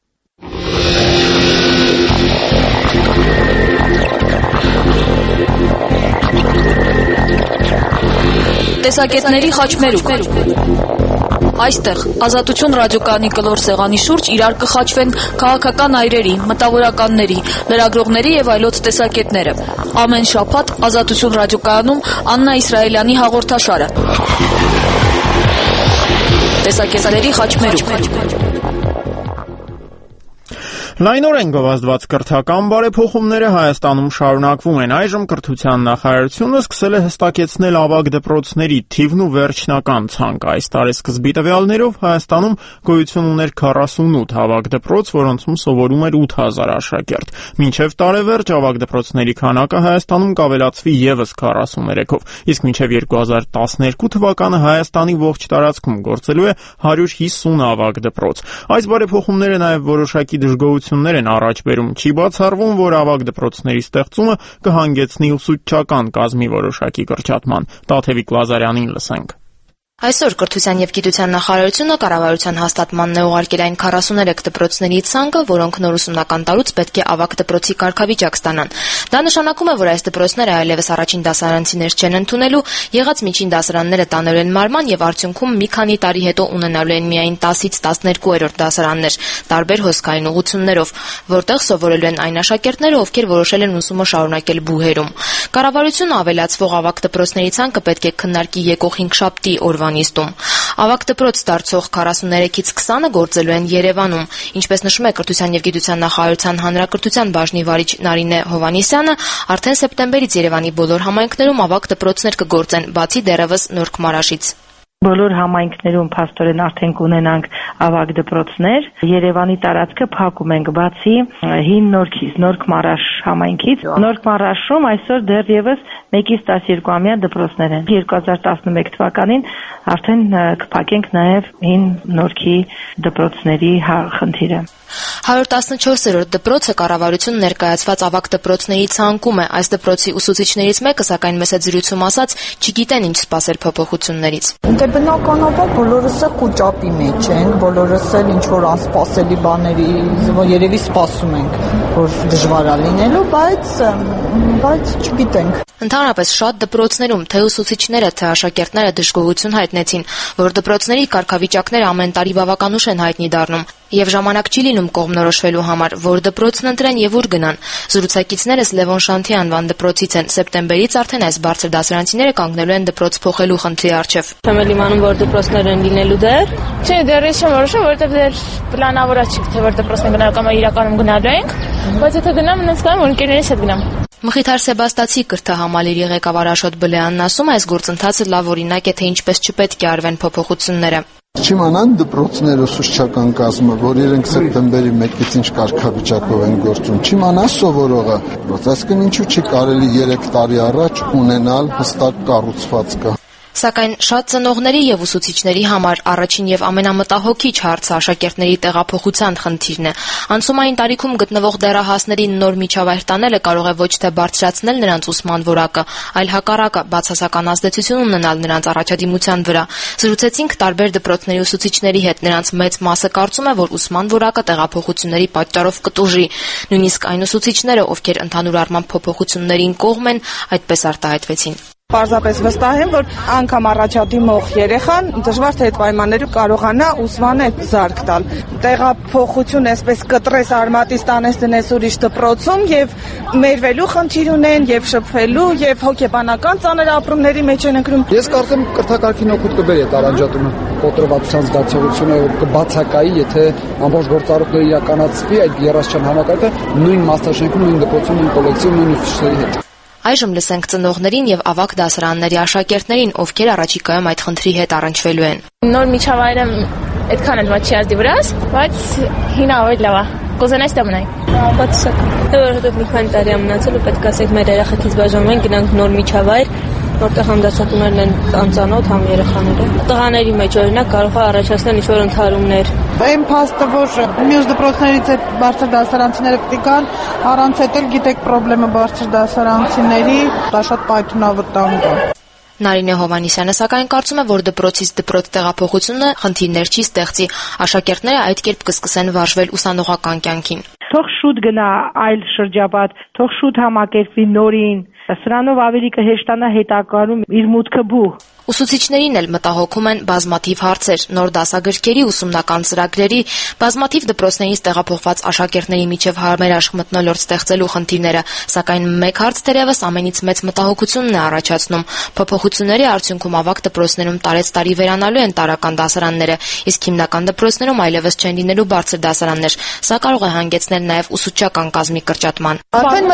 Տեսակետների խաչմերուկ։ Այստեղ Ազատություն ռադիոկայանի կլոր սեղանի շուրջ իրար կխաչվեն քաղաքական այրերի, մտավորականների, լրագրողների եւ այլոց տեսակետները։ Ամեն շաբաթ Ազատություն ռադիոկայանում Աննա Իսրայելյանի հաղորդաշարը։ Տեսակետների խաչմերուկ։ Լայնորեն գովազդված կրթական բարեփոխումները Հայաստանում շարունակվում են։ Այժմ կրթության նախարարությունը սկսել է հստակեցնել ավագ դպրոցների թիվն ու վերջնական ցանկ։ Այս տարեսկզբի տվյալներով Հայաստանում գոյություն ուներ 48 ավագ դպրոց, որոնցում սովորում էր 8000 աշակերտ։ Մինչև տարեվերջ ավագ դպրոցների քանակը Հայաստանում կավելացվի եւս 43-ով, իսկ մինչև 2012 թվականը Հայաստանի ողջ տարածքում գործելու է 150 ավագ դպրոց։ Այս բարեփոխումները նաեւ որոշակի դժգոհություններ են առաջ բերում։ Չի բացառվում, որ ավագ դպրոցների ստեղծումը կհանգեցնի ուսուցչական կազմի որոշակի կրճատման։ Տաթևիկ Լազարյանին լսենք։ Այսօր կրթության եւ գիտության նախարարությունը կառավարության հաստատմանն է ուղարկել այն 43 դպրոցների ցանկը, որոնք նոր ուսումնական տարուց պետք է ավագ դպրոցի կարգավիճակ ստանան։ Դա նշանակում է, որ այս դպրոցները այլևս առաջին դասարանցիներ չեն ընդունելու, եղած միջին դասարանները տանելու են մարման եւ արդյունքում մի քանի տարի հետո ունենալու են միայն 10-ից 12-րդ դասարաններ, տարբեր հոսքային ուղղություններով, որտեղ սովորելու են այն աշակերտները, ովքեր որոշել են ուսումը շարունակել բուհերում։ Կառավարությունը ավելացվող ավագ դպրոցների ցանկը պետք է քննարկի եկող 5-շաբթի օրվա նիստում։ Ավագ դպրոց դարձող 43-ից 20-ը գործելու են Երևանում։ Ինչպես նշում է Կրթության եւ գիտության նախարարության հանրակրթության բաժնի վարիչ Նարինե Հովհաննիսյանը, արդեն սեպտեմբերից Երևանի բոլոր համայնքներում ավագ դպրոցներ կգործեն, բացի դեռևս Նոր Քմարաշից։ Բոլոր համայնքներում փաստորեն արդեն կունենանք ավագ դպրոցներ։ Երևանի տարածքը փակում ենք, բացի հին Նորքից, Նոր Քմարաշ համայնքից։ Նոր Քմարաշում այսօր դեռևս 1-ից 12-ամյա դպրոցներ են։ 2011 թվականին արդեն կփակենք նաև հին Նորքի դպրոցների խնդիրը։ 114-րդ դպրոցը կառավարություն ներկայացված ավագ դպրոցների ցանկում է։ Այս դպրոցի ուսուցիչներից մեկը, սակայն մեծ զրույցում ասաց, չգիտեն ինչ սպասել փոփոխություններից։ Բնականաբար բոլորս էլ խոճապի մեջ ենք, բոլորս էլ ինչ որ անսպասելի բաների երևի սպասում ենք, որ դժվար է լինելու, բայց չգիտենք։ Ընդհանրապես շատ դպրոցներում թե ուսուցիչները, թե աշակերտները դժգոհություն հայտնեցին, որ դպրոցների կարգավիճակները ամեն տարի բավականուշ են հայտնի դառնում, եւ ժամանակ չի լինում կողմնորոշվելու համար, որ դպրոցն ընտրեն եւ ուր գնան։ Զրուցակիցներս Լևոն Շանթի անվան դպրոցից են։ Սեպտեմբերից արդեն այս բարձր դասարանցիները կանգնելու են դպրոց փոխելու խնդրի առջև։ Չեմ էլ իմանում, որ դպրոցներ են լինելու դեռ։ Չէ, դեռ ես չեմ որոշում, որովհետեւ դեռ պլանավորա չի, թե որ դպրոցն գնալու կամ իրականում գնալու ենք, բայց եթե գնամ, ինձ կան որ ընկերներիս հետ գնամ։ Մխիթար Սեբաստացի կրթահամալիրի ղեկավար Աշոտ Բլեյանն ասում է, այս գործընթացը լավ օրինակ է, թե ինչպես չպետք է արվեն փոփոխությունները։ Չիմանան դպրոցները ուսուցչական կազմը, որ իրենք սեպտեմբերի 1-ից ինչ կարգավիճակով են գործում, չիմանա սովորողը, այսինքն ինչու չի կարելի 3 տարի առաջ ունենալ հստակ կառուցվածքը։ Սակայն շատ ծնողների եւ ուսուցիչների համար առաջին եւ ամենամտահոգիչ հարցը աշակերտների տեղափոխության խնդիրն է։ Անցումային տարիքում գտնվող դեռահասներին նոր միջավայր տանելը կարող է ոչ թե բարձրացնել նրանց ուսման որակը, այլ հակառակը բացասական ազդեցություն ունենալ նրանց առաջադիմության վրա։ Զրուցեցինք տարբեր դպրոցների ուսուցիչների հետ, նրանց մեծ մասը կարծում է, որ ուսման որակը տեղափոխությունների պատճառով կտուժի։ Նույնիսկ այն ուսուցիչները, ովքեր ընդհանուր առմամբ փոփոխություններին կողմ են, այդպես արտահայտվեցին։ Պարզապես վստահ եմ, որ անգամ առաջադիմող երեխան դժվար թե այդ պայմաններում կարողանա ուսման այդ զարկ տալ։ Տեղափոխություն այսպես կտրես արմատից տանես դնես ուրիշ դպրոցում եւ մերվելու խնդիր ունեն եւ շփվելու եւ հոգեբանական ծանր ապրումների մեջ են ընկնում։ Ես կարծեմ կրթակարգին օգուտ կբերի այդ առանջատումը, կոտրվածության զգացողությունը կբացակայի, եթե ամբողջ գործառույթները իրականացվի այդ երաշխան համակարգը նույն մասնաշենքում, նույն դպրոցում, նույն կոլեկցիոնում, նույն ուսուցիչների հետ։ Այժմ լսենք ծնողներին եւ ավագ դասարանների աշակերտներին, ովքեր առաջիկայում այդ խնդրի հետ առնչվելու են։ Նոր միջավայրը այդքան էլ չի ազդի վրաս, բայց հինա ավելի լավ է։ Կուզենայի ստե մնայի։ Պատասական։ Որովհետեւ մի քանի տարի մնացել ու պետք է ասեք մեր երեխեքից բաժանվում են, գնանք նոր միջավայր, որտեղ հանդասատուներն են անծանոթ համ երեխաները։ Տղաների մեջ օրինակ կարող է առաջացնել ինչ-որ ընդհարումներ։ Այն փաստը, որ մյուս դպրոցներից այդ բարձր դասարանցիները պետք է գան, առանց այդ էլ գիտեք խնդրեմը բարձր դասարանցիների, դա շատ պայթունավտանգ է։ Նարինե Հովանիսյանը սակայն կարծում է, որ դպրոցից դպրոց տեղափոխությունը խնդիրներ չի ստեղծի։ Աշակերտները այդ կերպ կսկսեն վարժվել ուսանողական կյանքին։ Թող շուտ գնա այլ շրջապատ, թող շուտ համակերպվի նորին, սրանով ավելի կհեշտանա հետակարում իր մուտքը բուհ։ Ուսուցիչներին էլ մտահոգում են բազմաթիվ հարցեր, նոր դասագրքերի, ուսումնական ծրագրերի, բազմաթիվ դպրոցներից տեղափոխված աշակերտների միջև հարմերաշխ մթնոլորտ ստեղծելու խնդիրները, սակայն մեկ հարց դեռևս ամենից մեծ մտահոգությունն է առաջացնում։ Փոփոխությունների արդյունքում ավագ դպրոցներում տարեցտարի վերանալու են տարրական դասարանները, իսկ հիմնական դպրոցներում այլևս չեն լինելու բարձր դասարաններ։ Սա կարող է հանգեցնել նաև ուսուցչական կազմի կրճատման։ Արդեն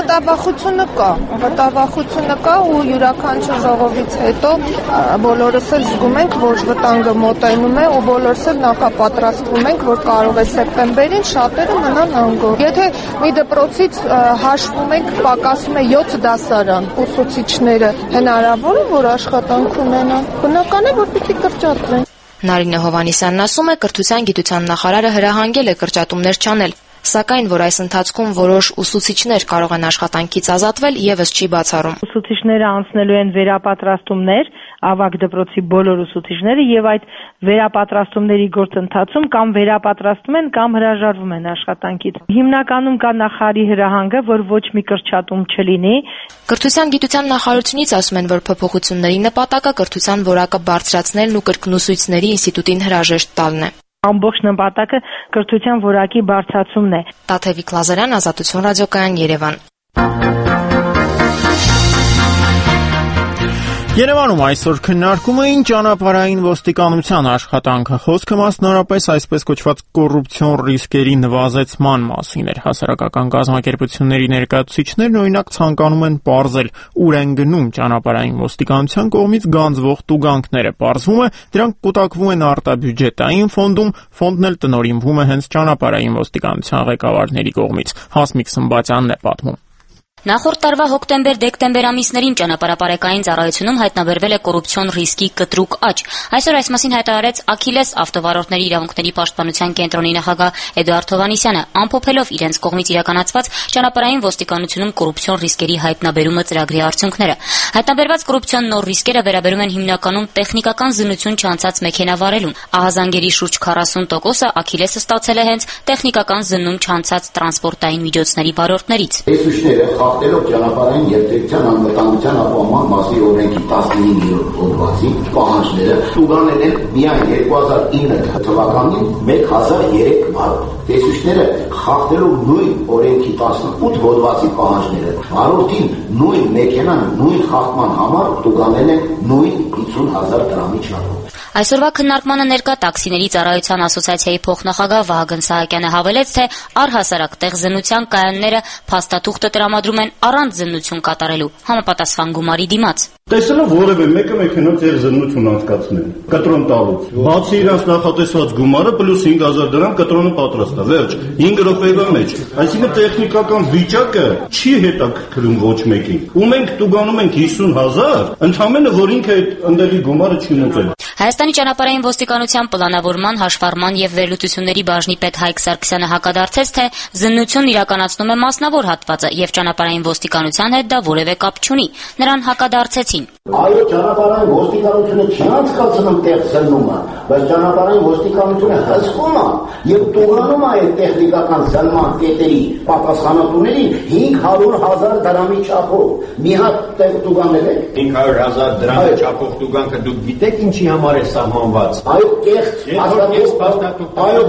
մտավախությունը կա ու յուրաքանչյուր ժողովից հետո բոլորս էլ զգում ենք, որ վտանգը մոտենում է ու բոլորս էլ նախապատրաստվում ենք, որ կարող է սեպտեմբերին շատերը մնան անգոր։ Եթե մի դպրոցից հաշվում ենք, պակասում է 7 դասարան ուսուցիչները, հնարավոր է, որ աշխատանք ունենան։ Բնական է, որ պիտի կրճատվեն։ Նարինե Հովանիսյանն ասում է, կրթության գիտության նախարարը հրահանգել է կրճատումներ չանել, սակայն որ այս ընթացքում որոշ ուսուցիչներ կարող են աշխատանքից ազատվել, եւս չի բացառում։ Ուսուցիչները անցնելու են վերապատրաստումներ, ավագ դպրոցի բոլոր ուսուցիչները եւ այդ վերապատրաստումների գործընթացում կամ վերապատրաստում են կամ հրաժարվում են աշխատանքից։ Հիմնականում կա նախարարի հրահանգը, որ ոչ մի կրճատում չլինի։ Կրթության գիտության նախարարությունից ասում են, որ փոփոխությունների նպատակը կրթության որակը բարձրացնելն ու կրկնուսույցների ինստիտուտին հրաժեշտ տալն է։ Ամբողջ նպատակը կրթության որակի բարձրացումն է։ Տաթևիկ Լազարյան, Ազատություն ռադիոկայան, Երևան։ Երևանում այսօր քննարկում էին ճանապարհային ոստիկանության աշխատանքը։ Խոսքը մասնավորապես այսպես կոչված կոռուպցիոն ռիսկերի նվազեցման մասին էր։ Հասարակական կազմակերպությունների ներկայացուցիչներն օրինակ ցանկանում են պարզել, ուր են գնում ճանապարհային ոստիկանության կողմից գանձվող տուգանքները։ Պարզվում է, դրանք կուտակվում են արտաբյուջետային ֆոնդում, ֆոնդն էլ տնօրինվում է հենց ճանապարհային ոստիկանության ղեկավարների կողմից։ Հասմիկ Սմբատյանն է պատմում։ Նախորդ տարվա հոկտեմբեր-դեկտեմբեր ամիսներին ճանապարհապարեկային ծառայությունում հայտնաբերվել է կոռուպցիոն ռիսկի կտրուկ աճ։ Այսօր այս մասին հայտարարեց Աքիլես ավտովարորդների իրավունքների պաշտպանության կենտրոնի նախագահ Էդուարդ Հովհաննիսյանը, ամփոփելով իրենց կողմից իրականացված ճանապարհային ոստիկանությունում կոռուպցիոն ռիսկերի հայտնաբերումը ծրագրի արդյունքները։ Հայտնաբերված կոռուպցիոն նոր ռիսկերը վերաբերում են հիմնականում տեխնիկական զննություն չանցած մեքենավարելուն։ Ահազանգերի շուրջ 40%-ը Աքիլեսը ստացել է հենց տեխնիկական զննում չանցած տրանսպորտային միջոցների վարորդներից։ Խախտելով ճանապարհային եւ տեխնիկական անվտանգության ապահովման մասի օրենքի 15-րդ հոդվածի պահանջները տուգանել են միայն 2009 թվականին 1003 վարորդ։ Տեսուչները խախտելով նույն օրենքի 18 հոդվածի պահանջները վարորդին նույն մեքենան նույն խախտման համար տուգանել են նույն 50,000 դրամի չափով։ Այսօրվա քննարկմանը ներկա տաքսիների ծառայության ասոցիացիայի փոխնախագահ Վահագն Սահակյանը հավելեց, թե առհասարակ տեղզնության կայանները փաստաթուղթը տրամադրում են առանց զննություն կատարելու համապատասխան գումարի դիմաց։ Տեսնելով որևէ մեկը մեքենա տեղզննություն անցկացնել, կտրոն տալուց, բացի իրանց նախատեսված գումարը պլյուս 5,000 դրամ կտրոնը պատրաստ է, վերջ, 5 րոպեվա մեջ։ Այսինքն տեխնիկական վիճակը չի հետաքրքրում ոչ մեկին։ Ու մենք տուգանում ենք 50,000, ընդհանրապես որ ինքը այդ ընդելի գումարը չի ունեցել։ Հայաստանի ճանապարհային ոստիկանության պլանավորման, հաշվառման եւ վերլուծությունների բաժնի պետ Հայկ Սարգսյանը հակադարձեց, թե զննությունն իրականացնում է մասնավոր հատվածը եւ ճանապարհային ոստիկանության հետ դա որևէ կապ չունի։ Նրան հակադարձեցին։ Այո, ճանապարհային ոստիկանությունը չի անցկացնում տեղզննումը, բայց ճանապարհային ոստիկանությունը հսկում է եւ տուգանում է այդ տեխնիկական զննման կետերի պատասխանատուներին 500,000 դրամի չափով։ Մի հատ տեղ տուգանել եք 500,000 դրամի չափով տուգանքը դուք գիտեք ինչի համար է սահմանված։ Այո, կեղծ փաստաթուղթ։ Այո,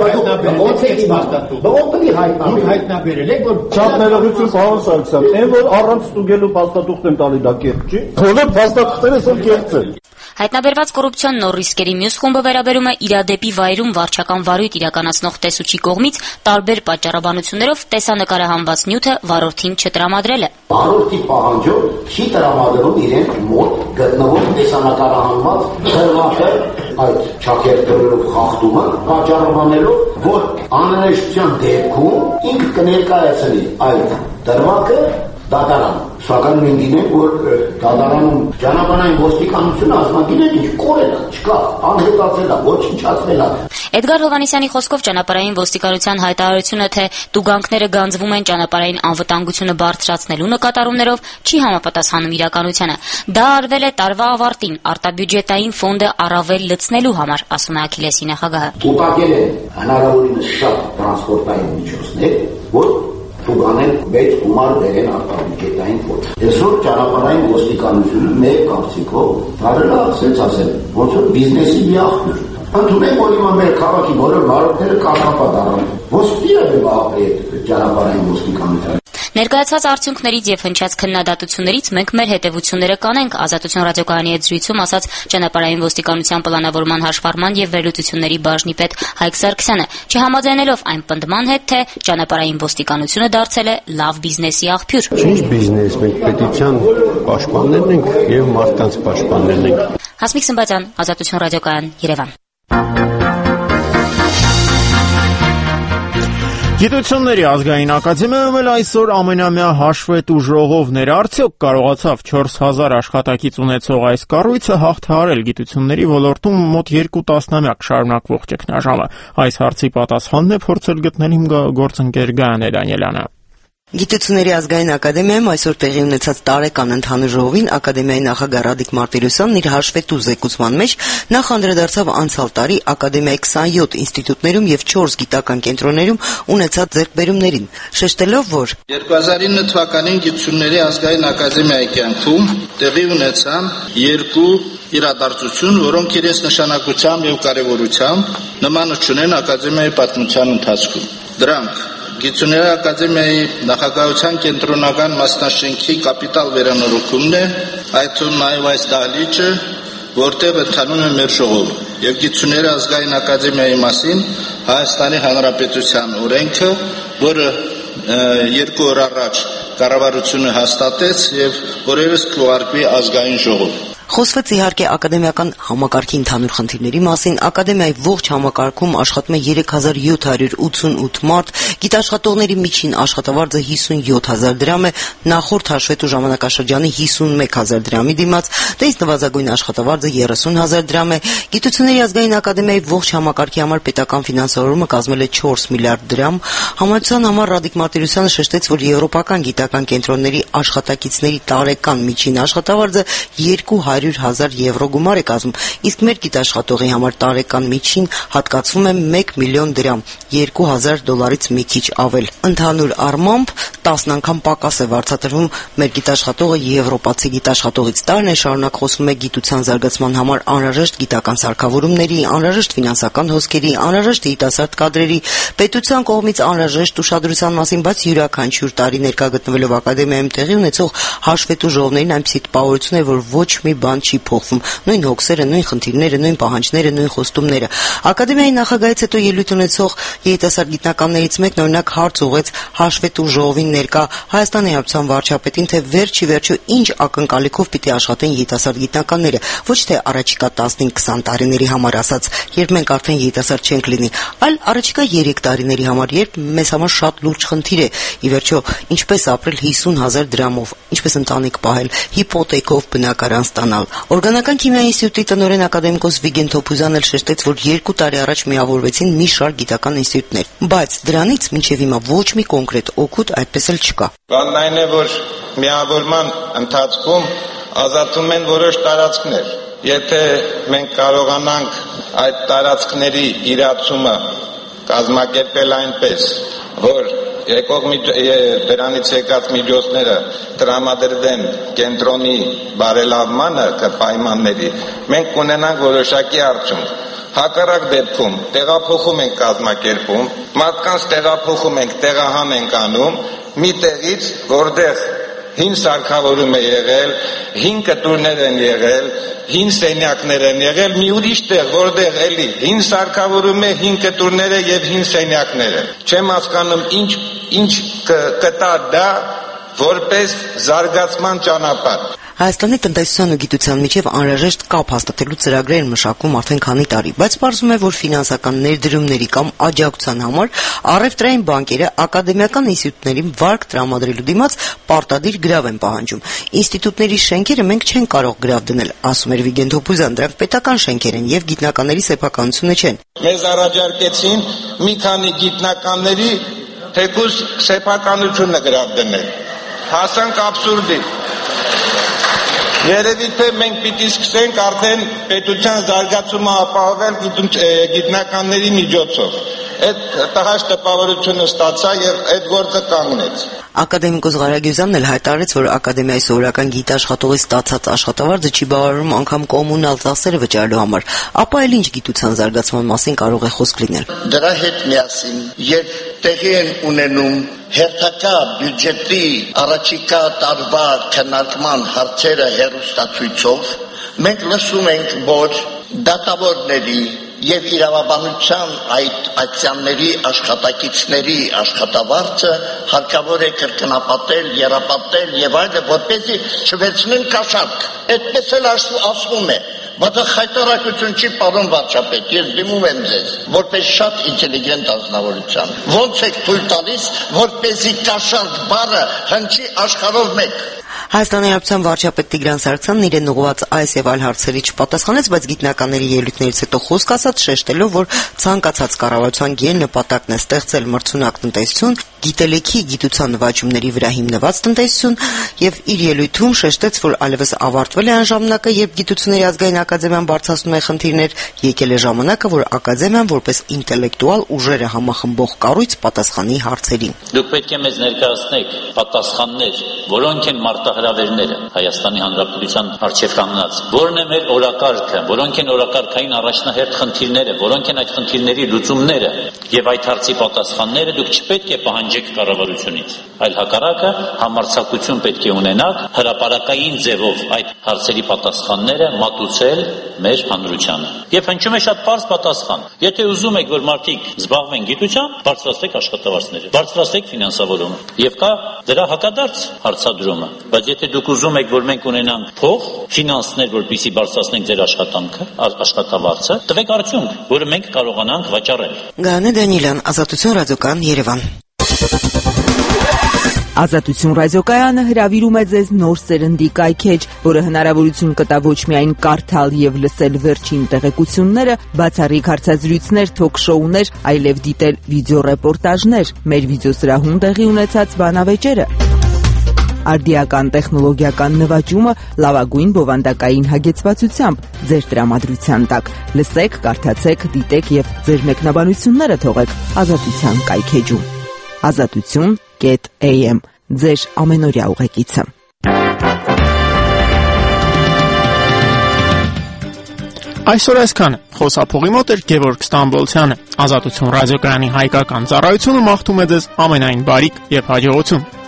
բայց հայտնաբերել եք, որ շատ ներողություն, պարոն Սարգսյան, այն որ առանց ստուգելու փաստաթուղթ են տալի, դա կեղծ չի։ Բոլոր փաստաթղթերը սա կեղծ են։ Հայտնաբերված կոռուպցիոն նոր ռիսկերի մյուս խումբը վերաբերում է իրադեպի վայրում վարչական վարույթ իրականացնող տեսուչի կողմից տարբեր պատճառաբանություններով տեսանկարահանված նյութը վարորդին չտրամադրելը։ Վարորդի պահանջով չի տրամադրում իրեն մոտ գտնվող տեսանկարահանված դրվագը այդ չակերտելով խախտումը պատճառաբանելով, որ անհրաժեշտության դեպքում ինքը կներկայացնի այդ դրվագը դատարան։ Սակայն մենք գիտենք, որ դատարանում ճանապարհային ոստիկանությունը ասում է ինչ կորել է, չկա, անհետացել է, ոչնչացվել է։ Էդգար Հովհաննիսյանի խոսքով ճանապարհային ոստիկանության հայտարարությունը, թե տուգանքները գանձվում են ճանապարհային անվտանգությունը բարձրացնելու նկատառումներով, չի համապատասխանում իրականությանը։ Դա արվել է տարվա ավարտին արտաբյուջետային ֆոնդը առավել լցնելու համար, ասում է Աքիլեսի նախագահը։ Կուտակել են հնարավորինս շատ տրանսպորտային միջոցներ, որ տուգանել մեծ գումար բերեն արտաբյուջետային ֆոնդ։ Այսօր ճանապարհային ոստիկանությունը մեր կարծիքով կարելի է ասել, ոնց որ բիզնեսի մի աղբյուր։ Ընդունենք, որ հիմա մեր քաղաքի բոլոր վարորդները կանապատառան։ Ոսպի է այդ ճանապարհային ոստիկանությունը։ Ներկայացված արդյունքներից եւ հնչած քննադատություններից մենք մեր հետևությունները կանենք, Ազատություն ռադիոկայանի հետ զրույցում ասաց ճանապարհային ոստիկանության պլանավորման, հաշվառման եւ վերլուծությունների բաժնի պետ Հայկ Սարգսյանը, չհամաձայնելով այն պնդման հետ, թե ճանապարհային ոստիկանությունը դարձել է լավ բիզնեսի աղբյուր։ Ինչ բիզնես, մենք պետության պաշտպաններն ենք եւ մարդկանց պաշտպաններն ենք։ Հասմիկ Սմբատյան, Ազատություն ռադիոկայան, Երևան։ Գիտությունների ազգային ակադեմիայում էլ այսօր ամենամյա հաշվետու ժողովն էր, արդյոք կարողացավ 4000 աշխատակից ունեցող այս կառույցը հաղթահարել գիտությունների ոլորտում մոտ 2 տասնամյակ շարունակվող ճգնաժամը։ Այս հարցի պատասխանն է փորձել գտնել իմ գործընկեր Գայանե Դանիելյանը։ Գիտությունների ազգային ակադեմիայում այսօր տեղի ունեցած տարեկան ընդհանուր ժողովին ակադեմիայի նախագահ Ռադիկ Մարտիրոսյանն իր հաշվետու զեկուցման մեջ նախ անդրադարձավ անցյալ տարի ակադեմիայի 27 ինստիտուտներում եւ 4 գիտական կենտրոններում ունեցած ձեռքբերումներին, շեշտելով, որ 2009 թվականին Գիտությունների ազգային ակադեմիայի կյանքում տեղի ունեցան 2 իրադարձություն, որոնք իրենց նշանակությամբ եւ կարեւորությամբ նման չունեն ակադեմիայի պատմության ընթացքում։ Դրանք Գիտությունների ակադեմիայի նախագահության կենտրոնական մասնաշենքի կապիտալ վերանորոգումն է, այդ թվում նաև այս դահլիճը, որտեղ ընթանում է մեր ժողովը, եւ Գիտությունների ազգային ակադեմիայի մասին Հայաստանի Հանրապետության օրենքը, որը 2 օր առաջ կառավարությունը հաստատեց եւ օրերս կուղարկվի ազգային ժողով։ Խոսվեց իհարկե ակադեմիական համակարգի ընդհանուր խնդիրների մասին, ակադեմիայի ողջ համակարգում աշխատում է 3788 մարդ, գիտաշխատողների միջին աշխատավարձը 57,000 դրամ է, նախորդ հաշվետու ժամանակաշրջանի 51,000 դրամի դիմաց, դից նվազագույն աշխատավարձը 30,000 դրամ է, Գիտությունների ազգային ակադեմիայի ողջ համակարգի համար պետական ֆինանսավորումը կազմել է 4 միլիարդ դրամ, համացան համար Ռադիկ Մարտիրոսյանը շեշտեց, որ եվրոպական գիտական կենտրոնների աշխատակիցների տարեկան միջին աշխատավարձը 200,000 եվրո գումար է կազմում, իսկ մեր գիտաշխատողի համար տարեկան միջին հատկացվում է 1 միլիոն դրամ, $2,000 մի քիչ ավել։ Ընդհանուր առմամբ 10 անգամ պակաս է վարձատրվում մեր գիտաշխատողը եվրոպացի գիտաշխատողից։ Տարին է շարունակ խոսում է գիտության զարգացման համար անհրաժեշտ գիտական սարքավորումների, անհրաժեշտ ֆինանսական հոսքերի, անհրաժեշտ երիտասարդ կադրերի, պետության կողմից անհրաժեշտ ուշադրության մասին, բայց յուրաքանչյուր տարի ներկա գտնվելով ակադեմիայում տեղի ունեցող հաշվետու ժողովներին այնպիսի տպավորություն է, որ ոչ մի բան չի փոխվում։ Նույն հոգսերը, նույն խնդիրները, նույն պահանջները, նույն խոստումները։ Ակադեմիայի նախագահից հետո ելույթ ունեցող երիտասարդ գիտնականներից մեկն օրինակ հարց ուղղեց հաշվետու ժողովին ներկա Հայաստանի Հանրապետության վարչապետին, թե վերջի ինչ ակնկալիքով պիտի աշխատեն երիտասարդ գիտնականները, ոչ թե առաջիկա 15-20 տարիների համար ասած, երբ մենք արդեն երիտասարդ չենք լինի, այլ առաջիկա 3 տարիների համար, երբ մեզ համար շատ լուրջ խնդիր է, ի վերջո, ինչպես ապրել 50,000 դրամով, ինչպես ընտանիք պահել, հիպոթեքով բնակարան ստանալ։ Օրգանական քիմիայի ինստիտուտի տնօրեն ակադեմիկոս Վիգեն Թոփուզյանն էլ շեշտեց, որ 2 տարի առաջ միավորվեցին մի շարք գիտական ինստիտուտներ, բայց դրանից մինչև հիմա ոչ մի կոնկրետ օգուտ այդպես էլ չկա։ Բանն այն է, որ միավորման ընթացքում ազատվում են որոշ տարածքներ։ Եթե մենք կարողանանք այդ տարածքների իրացումը կազմակերպել այնպես, որ դրանից եկած միջոցները տրամադրվեն կենտրոնի բարելավմանը պայմանների, մենք կունենանք որոշակի արդյունք։ Հակառակ դեպքում տեղափոխում ենք կազմակերպում, մարդկանց տեղափոխում ենք, տեղահան ենք անում, մի տեղից, որտեղ հին սարքավորում է եղել, հին կտուրներ են եղել, հին սենյակներ են եղել, մի ուրիշ տեղ, որտեղ էլի հին սարքավորում է, հին կտուրները եւ հին սենյակները։ Չեմ հասկանում ինչ կտա դա որպես զարգացման ճանապարհ։ Հայաստանի տնտեսության ու գիտության միջև անհրաժեշտ կապ հաստատելու ծրագրեր են մշակվում արդեն քանի տարի, բայց պարզվում է, որ ֆինանսական ներդրումների կամ աջակցության համար առևտրային բանկերը ակադեմիական ինստիտուտներին վարկ տրամադրելու դիմաց պարտադիր գրավ են պահանջում։ Ինստիտուտների շենքերը մենք չենք կարող գրավ դնել, ասում էր Վիգեն Թոփուզյան, դրանք պետական շենքեր են եւ գիտնականների սեփականությունը չեն։ Մեզ առաջարկեցին մի քանի գիտնականների թեկուզ սեփականությունը գրավ դնել։ Հասանք աբսուրդի։ Երևի թե մենք պիտի սկսենք արդեն պետության զարգացումը ապահովել գիտնականների միջոցով։ Այդ տհաճ տպավորությունը ստացա եւ այդ գործը կանգնեց։ Ակադեմիկոս Ղարագյուզյանն էլ հայտարարեց, որ ակադեմիայի սովորական գիտաշխատողի ստացած աշխատավարձը չի բավարարում անգամ կոմունալ ծախսերը վճարելու համար, ապա էլ ինչ գիտության զարգացման մասին կարող է խոսք լինել։ Դրա հետ միասին, երբ տեղի են ունենում հերթակա բյուջետի առաջիկա տարվա քննարկման հարցերը հեռուստացույցով, մենք լսում ենք, որ դատավորների եւ իրավաբանության այդ ակցիաների աշխատակիցների աշխատավարձը հարկավոր է կրկնապատել, եռապատել եւ այլն, որպեսզի չվերցնեն կաշառք։ Այդպես էլ ասվում է։ Բայց խայտարակություն չի, պարոն վարչապետ, ես դիմում եմ ձեզ, որպես շատ ինտելիգենտ անձնավորության։ Ոնց եք թույլ տալիս, որպեսզի կաշառք բառը հնչի աշխարհով մեկ։ Հայաստանի Հանրապետության վարչապետ Տիգրան Սարգսյանն իրեն ուղղված այս եւ այլ հարցերի չպատասխանեց, բայց գիտնականների ելույթներից հետո խոսք ասաց, շեշտելով, որ ցանկացած կառավարության գեր նպատակն է ստեղծել մրցունակ տնտեսություն, գիտելիքի, գիտության նվաճումների վրա հիմնված տնտեսություն եւ իր ելույթում շեշտեց, որ այլևս ավարտվել է այն ժամանակը, երբ Գիտությունների ազգային ակադեմիան բարձրացնում է խնդիրներ, եկել է ժամանակը, որ ակադեմիան որպես ինտելեկտուալ ուժերը համախմբող կառույց պատասխանի հարցերին։ Դուք պետք է մեզ ներկայացնեք պատասխաններ, որոնք են մարտահրավերները Հայաստանի Հանրապետության առջև կանգնած, որն է մեր օրակարգը, որոնք են օրակարգային առաջնահերթ խնդիրները, որոնք են այդ խնդիրների լուծումները եւ այդ հարցի պատասխանները դուք չպետք է պահանջեք կառավարությունից, այլ հակառակը համարձակություն պետք է ունենաք հրապարակային ձևով այդ հարցերի պատասխանները մատուցել մեր հանրությանը։ Եվ հնչում է շատ պարզ պատասխան. եթե ուզում եք, որ մարդիկ զբաղվեն գիտությամբ, բարձրացրեք աշխատավարձները, բարձրացրեք ֆինանսավորումը։ Եվ կա Դրա հակադարձ հարցադրումը, բայց եթե դուք ուզում եք, որ մենք ունենանք փող, ֆինանսներ, որպեսզի բարձրացնենք ձեր աշխատանքը, աշխատավարձը, տվեք արդյունք, որը մենք կարողանանք վաճառել։ Գանե Դանիելյան, Ազատություն ռադիոկայան, Երևան։ Ազատություն ռադիոկայանը հրավիրում է ձեզ նոր սերնդի կայքեջ, որը հնարավորություն կտա ոչ միայն կարդալ եւ լսել վերջին տեղեկությունները, բացառիկ հարցազրույցներ, թոք-շոուներ, այլև դիտել վիդեոռեպորտաժներ, մեր վիդեոսրահում տեղի ունեցած բանավեճերը։ Արդիական տեխնոլոգիական նվաճումը լավագույն բովանդակային հագեցվածությամբ ձեր տրամադրության տակ։ Լսեք, կարդացեք, դիտեք եւ ձեր մեկնաբանությունները թողեք Ազատության կայքեջում։ Ազատություն.am ձեր ամենօրյա ուղեկիցը։ Այսօր այսքանը։ Խոսափողի մոտ էր Գևորգ Ստամբոլցյանը։ Ազատություն ռադիոկայանի հայկական ծառայությունը մաղթում է ձեզ ամենայն բարիք եւ հաջողություն։